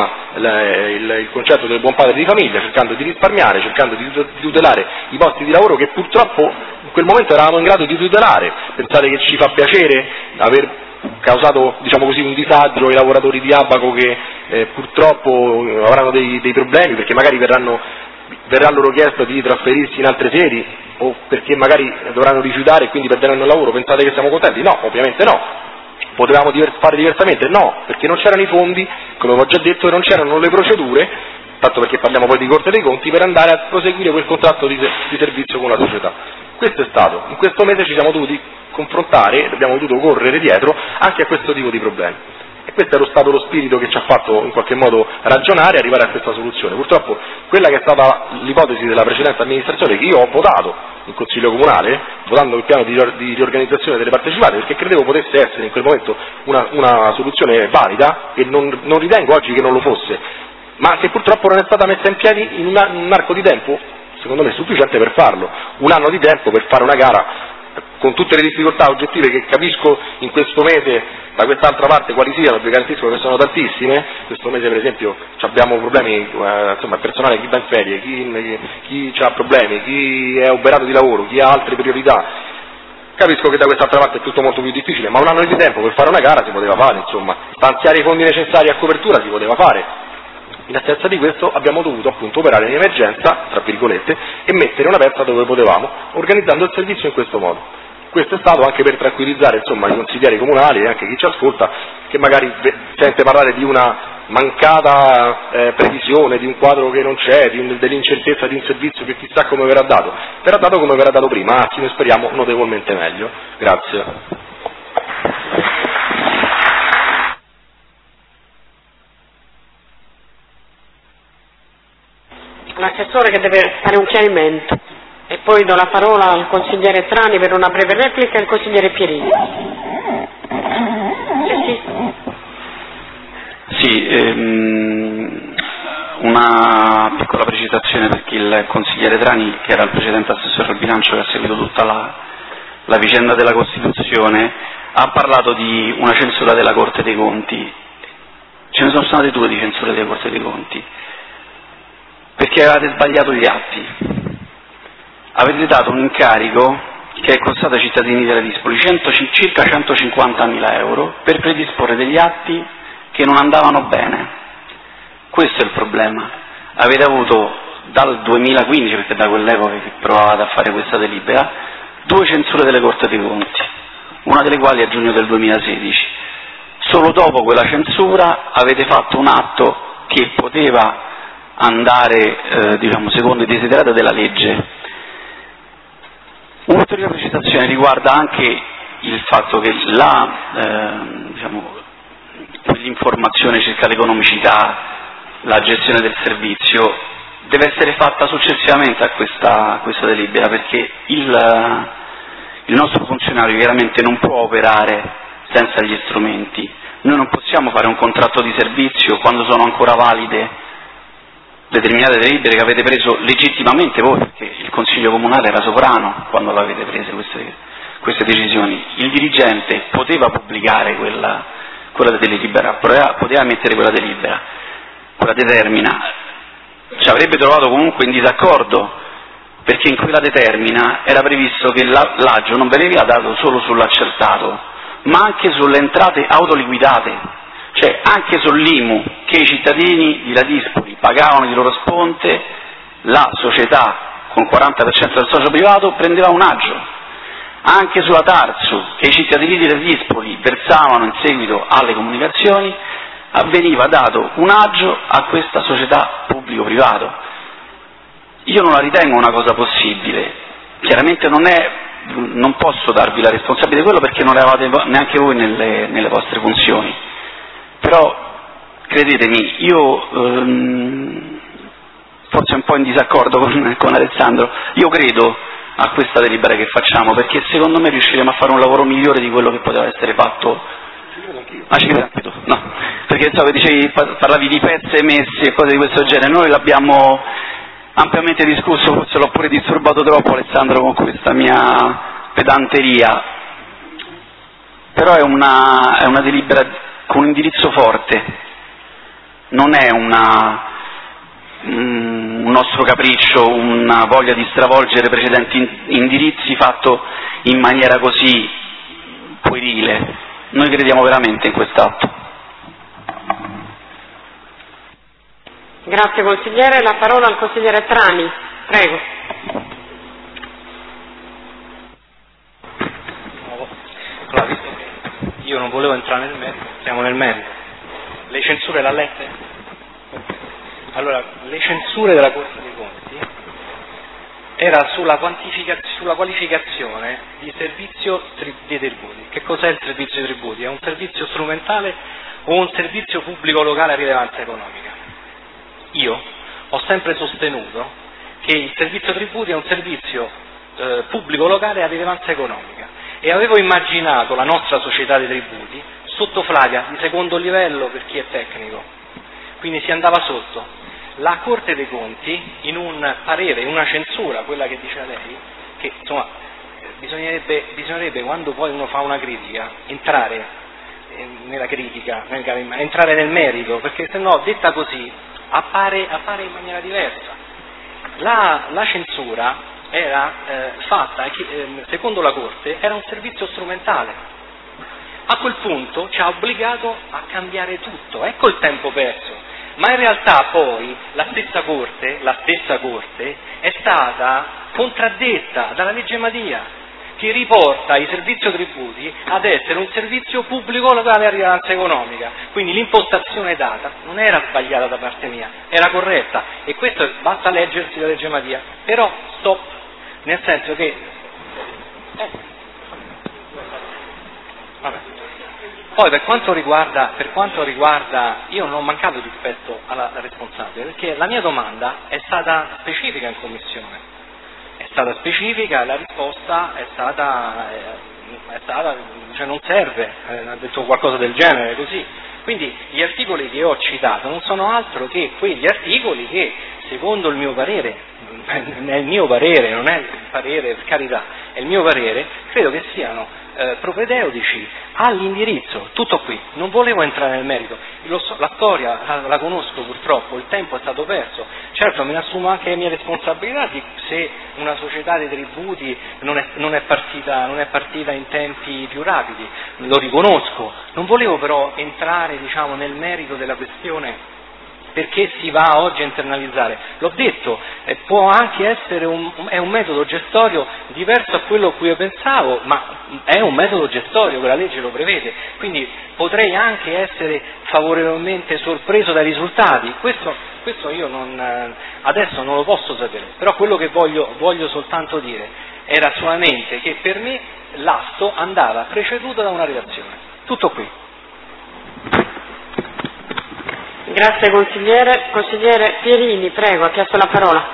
il concetto del buon padre di famiglia, cercando di risparmiare, cercando di tutelare i posti di lavoro che purtroppo in quel momento eravamo in grado di tutelare. Pensate che ci fa piacere aver causato, diciamo così, un disagio ai lavoratori di Abaco che purtroppo avranno dei problemi perché magari verrà loro chiesto di trasferirsi in altre sedi o perché magari dovranno rifiutare e quindi perderanno il lavoro. Pensate che siamo contenti? No, ovviamente no. Potevamo fare diversamente? No, perché non c'erano i fondi, come ho già detto, e non c'erano le procedure, tanto perché parliamo poi di Corte dei Conti, per andare a proseguire quel contratto di servizio con la società. Questo è stato. In questo mese ci siamo dovuti confrontare, abbiamo dovuto correre dietro anche a questo tipo di problemi. E questo era stato lo spirito che ci ha fatto in qualche modo ragionare e arrivare a questa soluzione. Purtroppo quella che è stata l'ipotesi della precedente amministrazione, che io ho votato in Consiglio Comunale, votando il piano di riorganizzazione delle partecipate, perché credevo potesse essere in quel momento una soluzione valida, e non ritengo oggi che non lo fosse, ma che purtroppo non è stata messa in piedi in un arco di tempo, secondo me, sufficiente per farlo. Un anno di tempo per fare una gara, con tutte le difficoltà oggettive che capisco in questo mese da quest'altra parte quali siano, vi garantisco che sono tantissime. Questo mese per esempio abbiamo problemi, insomma, personale, chi va in ferie, chi ha problemi, chi è oberato di lavoro, chi ha altre priorità. Capisco che da quest'altra parte è tutto molto più difficile, ma un anno di tempo per fare una gara si poteva fare, insomma, stanziare i fondi necessari a copertura si poteva fare. In assenza di questo abbiamo dovuto appunto operare in emergenza, tra virgolette, e mettere una pezza dove potevamo, organizzando il servizio in questo modo. Questo è stato anche per tranquillizzare, insomma, i consiglieri comunali e anche chi ci ascolta, che magari sente parlare di una mancata previsione, di un quadro che non c'è, dell'incertezza di un servizio che chissà come verrà dato. Verrà dato come verrà dato prima, anzi noi speriamo notevolmente meglio. Grazie. L'assessore che deve fare un chiarimento e poi do la parola al consigliere Trani per una breve replica e al consigliere Pierini. Una piccola precisazione, perché il consigliere Trani, che era il precedente assessore al bilancio che ha seguito tutta la vicenda della Costituzione, ha parlato di una censura della Corte dei Conti. Ce ne sono state due di censure della Corte dei Conti, perché avete sbagliato gli atti. Avete dato un incarico che è costato ai cittadini della Dispoli circa 150.000 euro per predisporre degli atti che non andavano bene. Questo è il problema. Avete avuto dal 2015, perché da quell'epoca che provavate a fare questa delibera, due censure delle Corti dei Conti, una delle quali a giugno del 2016. Solo dopo quella censura avete fatto un atto che poteva andare secondo i desiderati della legge. Un'ulteriore precisazione riguarda anche il fatto che quell'informazione circa l'economicità, la gestione del servizio deve essere fatta successivamente a questa delibera, perché il nostro funzionario chiaramente non può operare senza gli strumenti. Noi non possiamo fare un contratto di servizio quando sono ancora valide determinate delibere che avete preso legittimamente voi, perché il Consiglio Comunale era sovrano quando l'avete prese queste decisioni. Il dirigente poteva pubblicare quella delibera, poteva mettere quella delibera, quella determina, ci avrebbe trovato comunque in disaccordo, perché in quella determina era previsto che l'agio non veniva dato solo sull'accertato, ma anche sulle entrate autoliquidate, cioè anche sull'IMU che i cittadini di Ladispoli pagavano di loro sponte, la società con il 40% del socio privato prendeva un agio, anche sulla Tarsu che i cittadini di Ladispoli versavano in seguito alle comunicazioni, veniva dato un agio a questa società pubblico-privato. Io non la ritengo una cosa possibile, chiaramente non posso darvi la responsabilità di quello perché non eravate neanche voi nelle vostre funzioni, però credetemi, io forse un po' in disaccordo con Alessandro, io credo a questa delibera che facciamo, perché secondo me riusciremo a fare un lavoro migliore di quello che poteva essere fatto. No, perché parlavi di pezze messe e cose di questo genere, noi l'abbiamo ampiamente discusso, forse l'ho pure disturbato troppo Alessandro con questa mia pedanteria, però è una delibera con un indirizzo forte, non è un nostro capriccio, una voglia di stravolgere precedenti indirizzi fatto in maniera così puerile. Noi crediamo veramente in quest'atto. Grazie consigliere, la parola al consigliere Trani, prego. Allora, visto che io non volevo entrare nel merito, siamo nel merito. Le censure l'ha lette? Allora, le censure della Corte dei Conti era sulla qualificazione di servizio dei tributi. Che cos'è il servizio dei tributi? È un servizio strumentale o un servizio pubblico locale a rilevanza economica? Io ho sempre sostenuto che il servizio tributi è un servizio pubblico locale a rilevanza economica e avevo immaginato la nostra società dei tributi sotto Flavia di secondo livello per chi è tecnico, quindi si andava sotto. La Corte dei Conti in un parere, in una censura, quella che diceva lei, che insomma bisognerebbe quando poi uno fa una critica entrare nella critica, entrare nel merito, perché se no detta così appare in maniera diversa. La censura era fatta, secondo la Corte, era un servizio strumentale. A quel punto ci ha obbligato a cambiare tutto, ecco il tempo perso. Ma in realtà poi la stessa Corte è stata contraddetta dalla legge Madia, che riporta il servizio tributi ad essere un servizio pubblico locale a rilevanza economica. Quindi l'impostazione data non era sbagliata da parte mia, era corretta, e questo basta leggersi la legge Madia. Però stop, nel senso che vabbè. Poi per quanto riguarda, io non ho mancato di rispetto alla responsabile, perché la mia domanda è stata specifica in commissione, è stata specifica, la risposta è stata cioè non serve, ha detto qualcosa del genere così. Quindi gli articoli che ho citato non sono altro che quegli articoli che, secondo il mio parere, è il mio parere, non è il parere, per carità, è il mio parere, credo che siano propedeutici all'indirizzo. Tutto qui, non volevo entrare nel merito, la storia la conosco purtroppo, il tempo è stato perso, certo me ne assumo anche le mie responsabilità se una società dei tributi non è partita in tempi più rapidi, lo riconosco, non volevo però entrare nel merito della questione perché si va oggi a internalizzare. L'ho detto, può anche essere è un metodo gestorio diverso a quello a cui io pensavo, ma è un metodo gestorio che la legge lo prevede, quindi potrei anche essere favorevolmente sorpreso dai risultati. Questo io adesso non lo posso sapere, però quello che voglio soltanto dire era solamente che per me l'atto andava preceduto da una relazione. Tutto qui. Grazie consigliere. Consigliere Pierini, prego, ha chiesto la parola.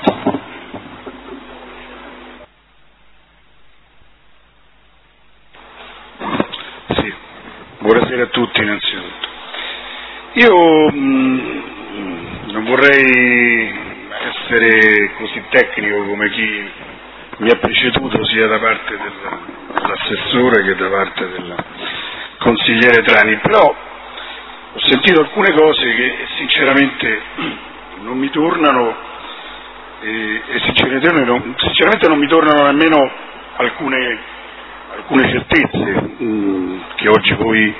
Sì, buonasera a tutti innanzitutto. Io non vorrei essere così tecnico come chi mi ha preceduto sia da parte dell'assessore che da parte del consigliere Trani, però ho sentito alcune cose che sinceramente non mi tornano e sinceramente non mi tornano nemmeno alcune certezze che oggi voi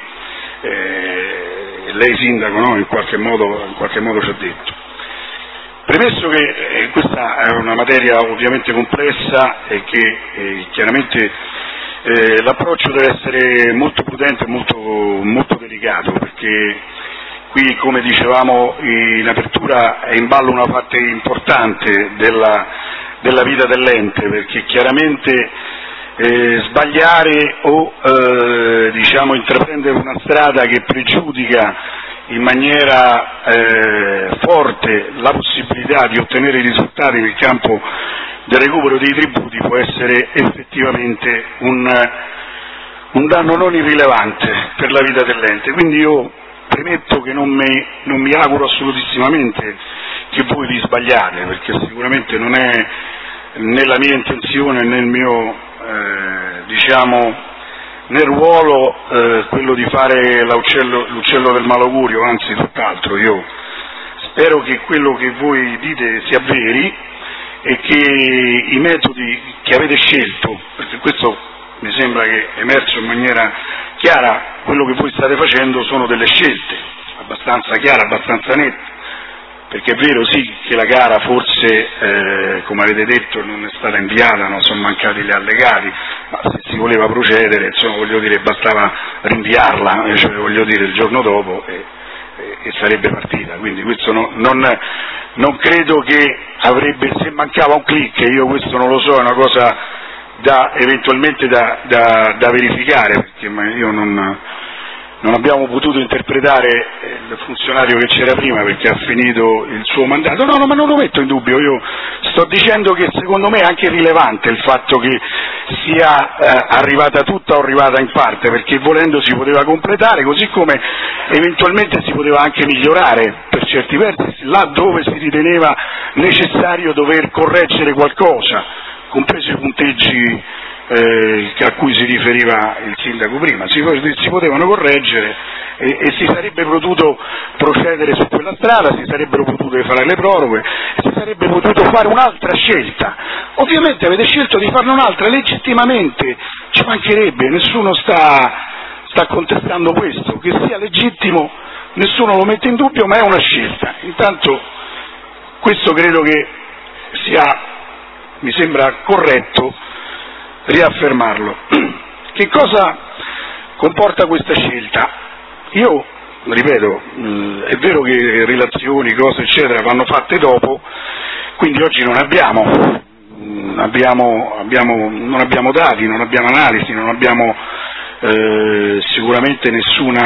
lei sindaco, no? in qualche modo ci ha detto. Premesso che questa è una materia ovviamente complessa e che chiaramente l'approccio deve essere molto prudente e molto delicato, perché qui, come dicevamo in apertura, è in ballo una parte importante della vita dell'ente, perché chiaramente sbagliare o intraprendere una strada che pregiudica in maniera forte la possibilità di ottenere risultati nel campo del recupero dei tributi può essere effettivamente un danno non irrilevante per la vita dell'ente. Quindi io premetto che non mi auguro assolutissimamente che voi vi sbagliate, perché sicuramente non è nella mia intenzione, nel mio nel ruolo quello di fare l'uccello del malaugurio, anzi tutt'altro. Io spero che quello che voi dite sia veri e che i metodi che avete scelto, perché questo mi sembra che è emerso in maniera chiara, quello che voi state facendo sono delle scelte abbastanza chiare, abbastanza nette, perché è vero sì che la gara forse, come avete detto, non è stata inviata, non sono mancati gli allegati, ma se si voleva procedere, insomma, bastava rinviarla, il giorno dopo e sarebbe partita. Quindi questo non credo che avrebbe, se mancava un click, io questo non lo so, è una cosa eventualmente da verificare, perché io non abbiamo potuto interpretare il funzionario che c'era prima perché ha finito il suo mandato. No, ma non lo metto in dubbio, io sto dicendo che secondo me è anche rilevante il fatto che sia arrivata tutta o arrivata in parte, perché volendo si poteva completare, così come eventualmente si poteva anche migliorare per certi versi, là dove si riteneva necessario dover correggere qualcosa, compreso i punteggi a cui si riferiva il sindaco prima. Si potevano correggere e si sarebbe potuto procedere su quella strada, si sarebbero potute fare le proroghe, si sarebbe potuto fare un'altra scelta. Ovviamente avete scelto di farne un'altra legittimamente, ci mancherebbe, nessuno sta contestando questo, che sia legittimo nessuno lo mette in dubbio, ma è una scelta. Intanto questo credo che mi sembra corretto riaffermarlo. Che cosa comporta questa scelta? Io ripeto, è vero che relazioni, cose eccetera vanno fatte dopo, quindi oggi non abbiamo dati, non abbiamo analisi, non abbiamo sicuramente nessun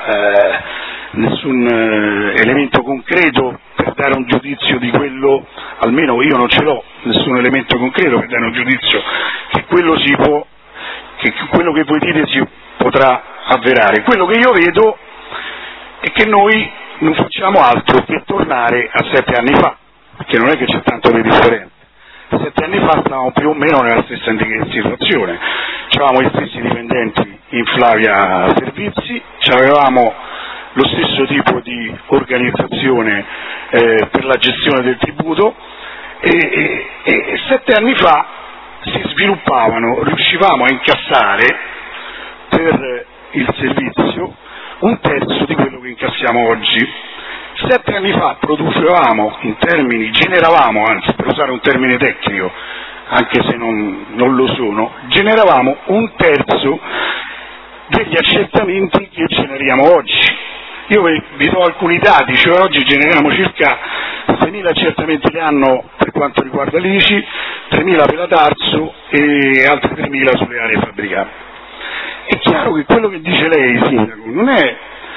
elemento concreto per dare un giudizio di quello, almeno io non ce l'ho, nessun elemento concreto per dare un giudizio che quello che voi dite si potrà avverare. Quello che io vedo è che noi non facciamo altro che tornare a 7 anni fa, perché non è che c'è tanto di differenza. 7 anni fa stavamo più o meno nella stessa situazione, avevamo gli stessi dipendenti in Flavia Servizi, avevamo lo stesso tipo di organizzazione per la gestione del tributo e 7 anni fa si riuscivamo a incassare per il servizio un terzo di quello che incassiamo oggi. 7 anni fa producevamo generavamo, anzi per usare un termine tecnico, anche se non lo sono, generavamo 1/3 degli accertamenti che generiamo oggi. Io vi do alcuni dati, cioè oggi generiamo circa 6.000 accertamenti l'anno per quanto riguarda l'ICI, 3.000 per la Tarso e altri 3.000 sulle aree fabbricate. È chiaro che quello che dice lei, Sindaco, non è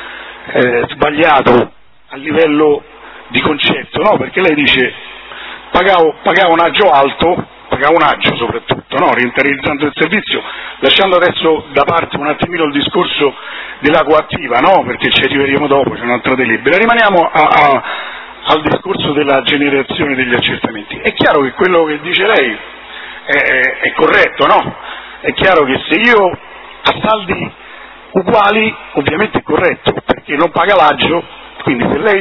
sbagliato a livello di concetto, no? Perché lei dice pagavo un agio alto, pagavo un agio soprattutto, no? Rientarizzando il servizio, lasciando adesso da parte un attimino il discorso della coattiva, no? Perché ci arriveremo dopo, c'è un'altra delibera, rimaniamo al discorso della generazione degli accertamenti. È chiaro che quello che dice lei è corretto, no? È chiaro che se io a saldi uguali, ovviamente è corretto, perché non paga l'agio, quindi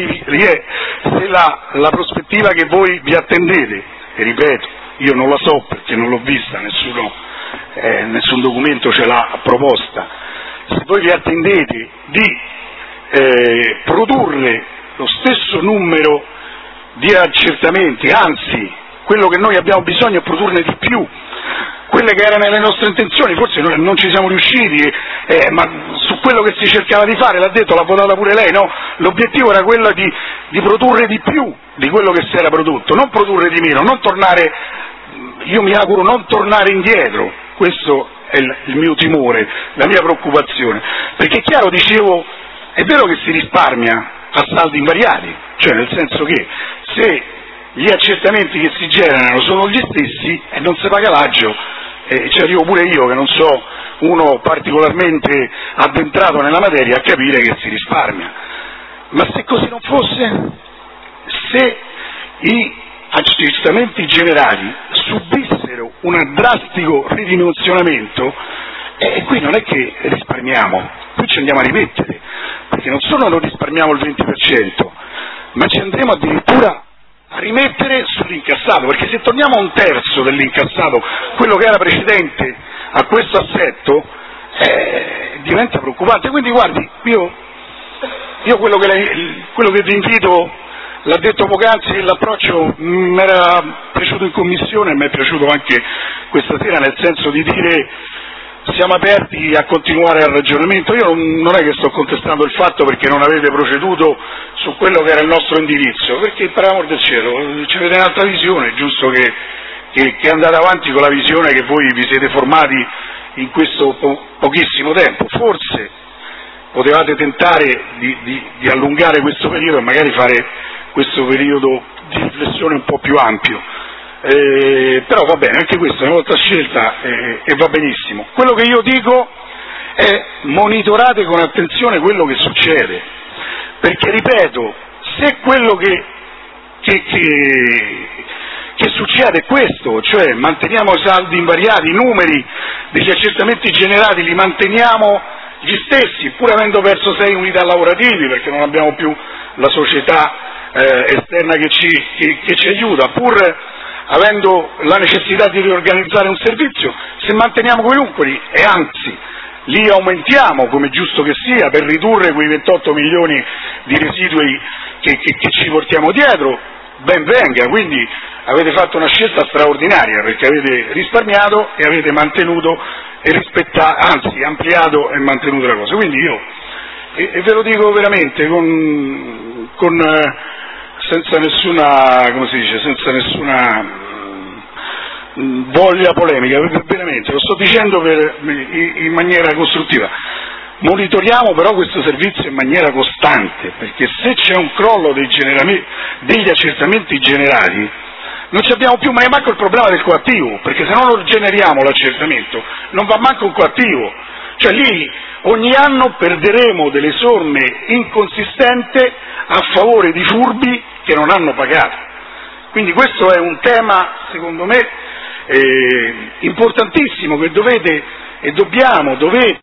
se la prospettiva che voi vi attendete, e ripeto, io non la so perché non l'ho vista, nessun documento ce l'ha proposta, se voi vi attendete di produrre lo stesso numero di accertamenti, anzi quello che noi abbiamo bisogno è produrne di più, quelle che erano le nostre intenzioni, forse noi non ci siamo riusciti, ma su quello che si cercava di fare, l'ha detto, l'ha votata pure lei, no? L'obiettivo era quello di produrre di più di quello che si era prodotto, non produrre di meno, non tornare, io mi auguro non tornare indietro, questo è il mio timore, la mia preoccupazione, perché è chiaro, dicevo, è vero che si risparmia a saldi invariati, cioè nel senso che se gli accertamenti che si generano sono gli stessi e non si paga l'agio, ci arrivo pure io che non so uno particolarmente addentrato nella materia a capire che si risparmia. Ma se così non fosse, se i accertamenti generali subissero un drastico ridimensionamento, qui non è che risparmiamo, qui ci andiamo a rimettere, perché non solo non risparmiamo il 20%, ma ci andremo addirittura a rimettere sull'incassato, perché se torniamo a 1/3 dell'incassato, quello che era precedente a questo assetto, diventa preoccupante. Quindi guardi, io quello che vi invito, l'ha detto poc'anzi, l'approccio mi era piaciuto in commissione e mi è piaciuto anche questa sera, nel senso di dire siamo aperti a continuare il ragionamento. Io non è che sto contestando il fatto perché non avete proceduto su quello che era il nostro indirizzo, perché per amor del cielo ci avete un'altra visione, è giusto che andate avanti con la visione che voi vi siete formati in questo pochissimo tempo. Forse potevate tentare di allungare questo periodo e magari fare questo periodo di riflessione un po' più ampio. Però va bene, anche questa è una volta scelta e va benissimo. Quello che io dico è monitorate con attenzione quello che succede, perché ripeto, se quello che succede è questo, cioè manteniamo i saldi invariati, i numeri degli accertamenti generati li manteniamo gli stessi, pur avendo perso 6 unità lavorativi perché non abbiamo più la società esterna che ci aiuta, pur avendo la necessità di riorganizzare un servizio, se manteniamo quei numeri e anzi li aumentiamo, come giusto che sia, per ridurre quei 28 milioni di residui che ci portiamo dietro, ben venga. Quindi avete fatto una scelta straordinaria, perché avete risparmiato e avete mantenuto e anzi ampliato e mantenuto la cosa. Quindi io, e ve lo dico veramente senza nessuna, come si dice, senza nessuna voglia polemica, veramente, lo sto dicendo in maniera costruttiva, monitoriamo però questo servizio in maniera costante, perché se c'è un crollo degli accertamenti generali non ci abbiamo più mai manco il problema del coattivo, perché se non lo generiamo l'accertamento non va manco un coattivo, cioè lì ogni anno perderemo delle somme inconsistenti a favore di furbi che non hanno pagato. Quindi questo è un tema, secondo me, importantissimo che dovete